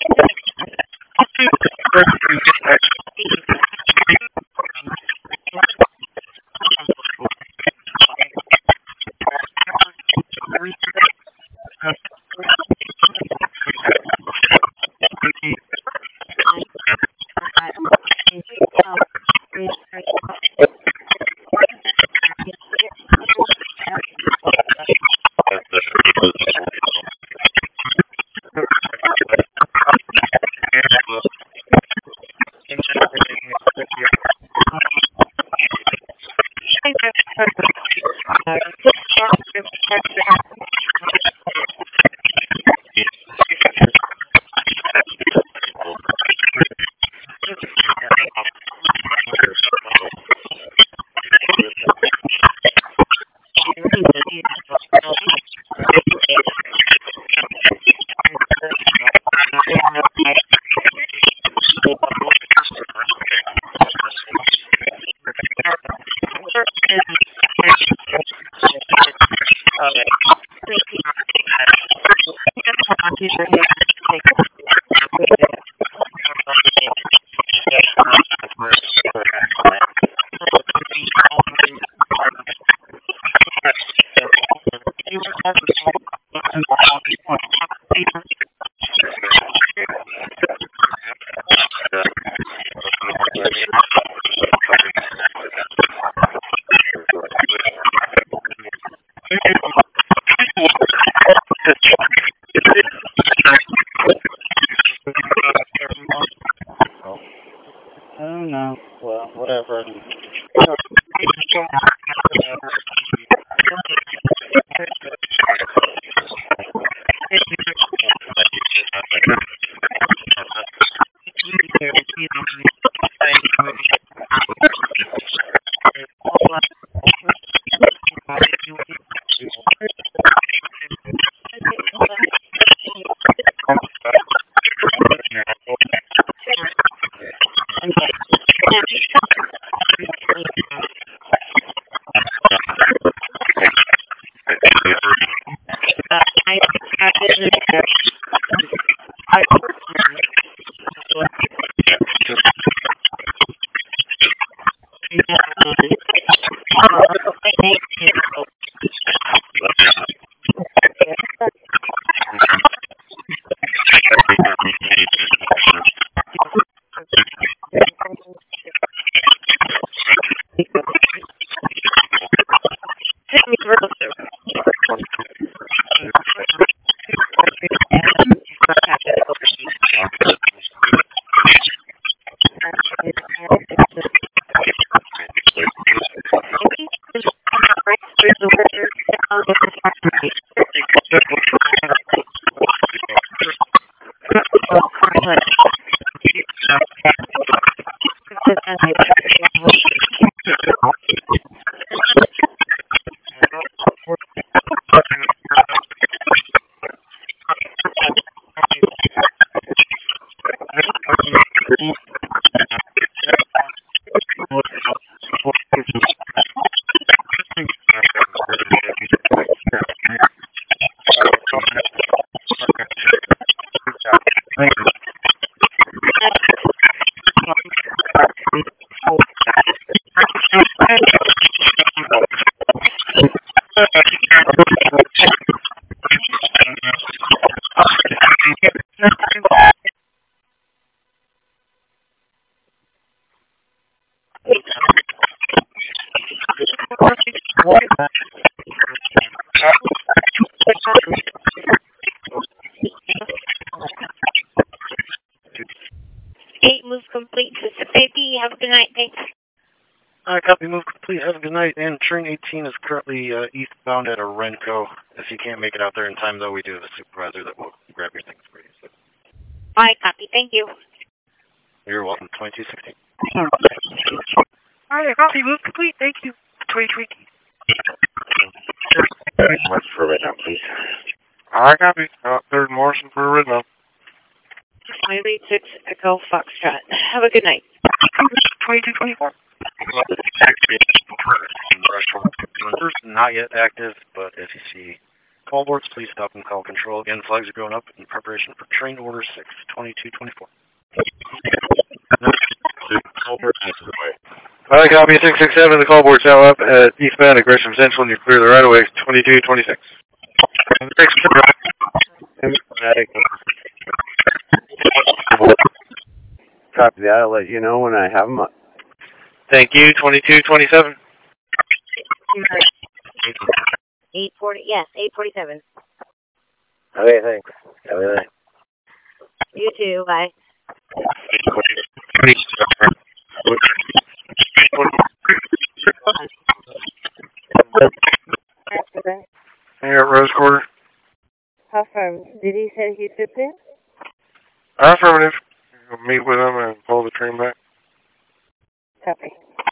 P: Oh no, well, whatever.
K: Eight move complete to fifty. Have a good night. Thanks.
X: All right, copy, move complete. Have a good night. And train eighteen is currently uh, eastbound at Orenco. If you can't make it out there in time, though, we do have a supervisor that will grab your things for you. So.
K: All right, copy. Thank you.
X: You're welcome. twenty-two sixteen.
L: All right, copy, move complete. Thank you. twenty-three.
V: What's for right now, please?
X: All right, copy. Uh, third Morrison for Ridno.
K: five eight six Echo Foxtrot. Have a good night.
L: twenty-two twenty-four.
X: Not yet active, but if you see call boards, please stop and call control. Again, flags are going up in preparation for train order six, twenty-two twenty-four. All right, copy six six seven. The call board's now up at eastbound at Gresham Central, and you clear the right of way, twenty-two twenty-six.
O: Copy that. I'll let you know when I have them up.
X: Thank you, twenty-two twenty-seven.
K: eight forty. Yes, eight forty-seven.
O: Okay, thanks. Have a good night.
K: You too. Bye.
X: Here at Rose Quarter.
K: How far? Did he say he fits in?
X: Affirmative. We'll meet with him and pull the train back.
K: Copy.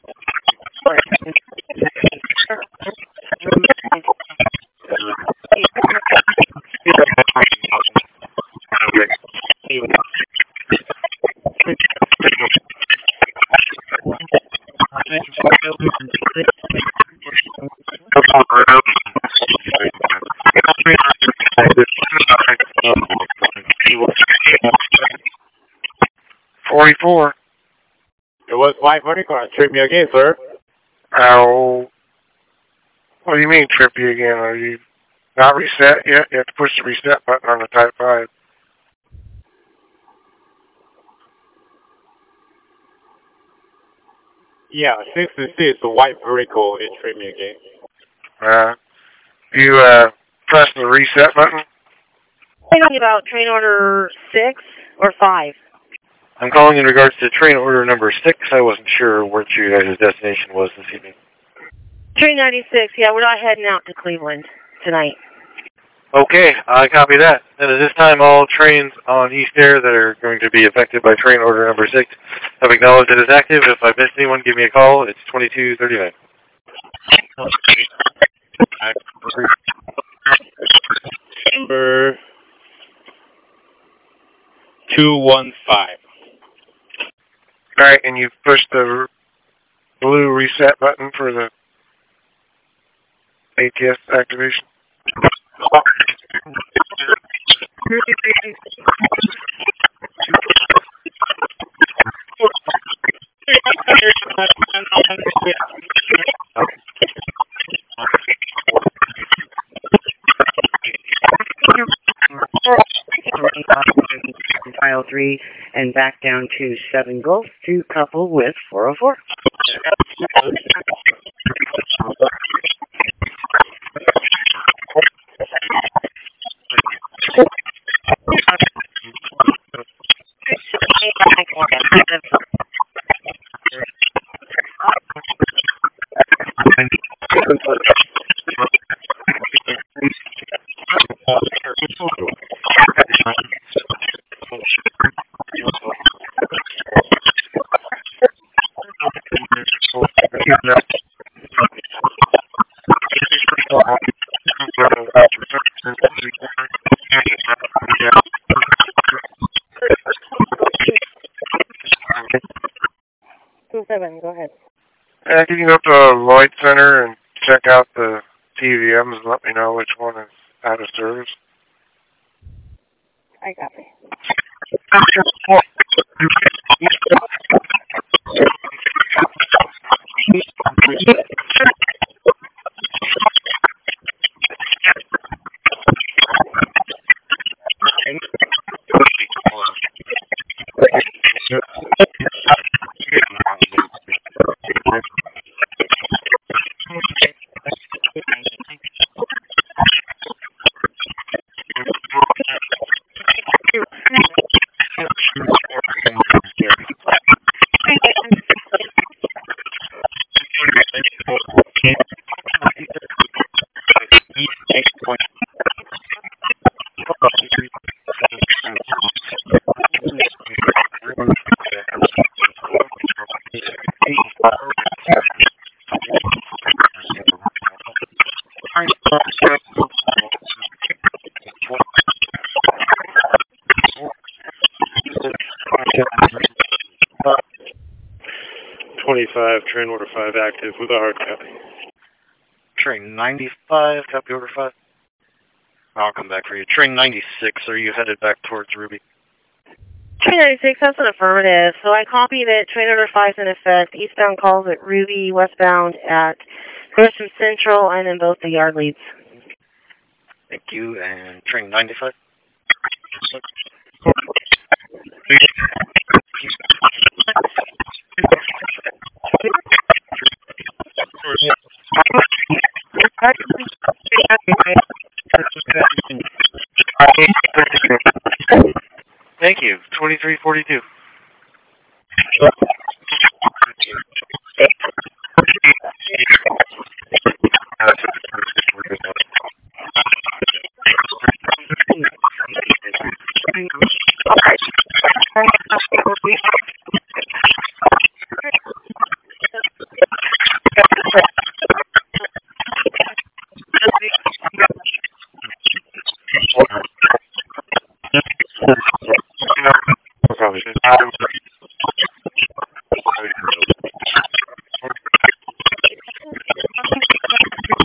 X: forty-four.
I: It was five forty-four. Treat me again, sir.
X: Ow. What do you mean, trip you again? Are you not reset yet? You have to push the reset button on the Type five.
I: Yeah, sixty-six, the white vehicle is treat me again.
X: Uh, you uh, press the reset button?
K: Talking about train order six or five?
X: I'm calling in regards to train order number six. I wasn't sure what you guys' destination was this evening.
K: Train ninety-six, yeah, we're not heading out to Cleveland tonight.
X: Okay, I copy that. And at this time, all trains on East Air that are going to be affected by train order number six have acknowledged it is active. If I missed anyone, give me a call. It's twenty-two thirty-nine.
I: Number two one five.
X: All right, and you push the blue reset button for the A T S activation.
N: Mile three and back down to seven Gulf to couple with four oh four.
K: Two seven, go ahead.
X: Yeah, can you go up to the Lloyd Center and check out the T V Ms and let me know which one is out of service?
K: I got me.
W: twenty-five, train order five active with a hard copy.
X: Train ninety-five, copy order five. I'll come back for you. Train ninety-six, are you headed back towards Ruby?
K: Train ninety-six, that's an affirmative. So I copied it. Train order five in effect. Eastbound calls at Ruby, westbound at Gresham Central, and then both the yard leads.
X: Thank you. And train ninety-five? Thank you. twenty-three forty-two.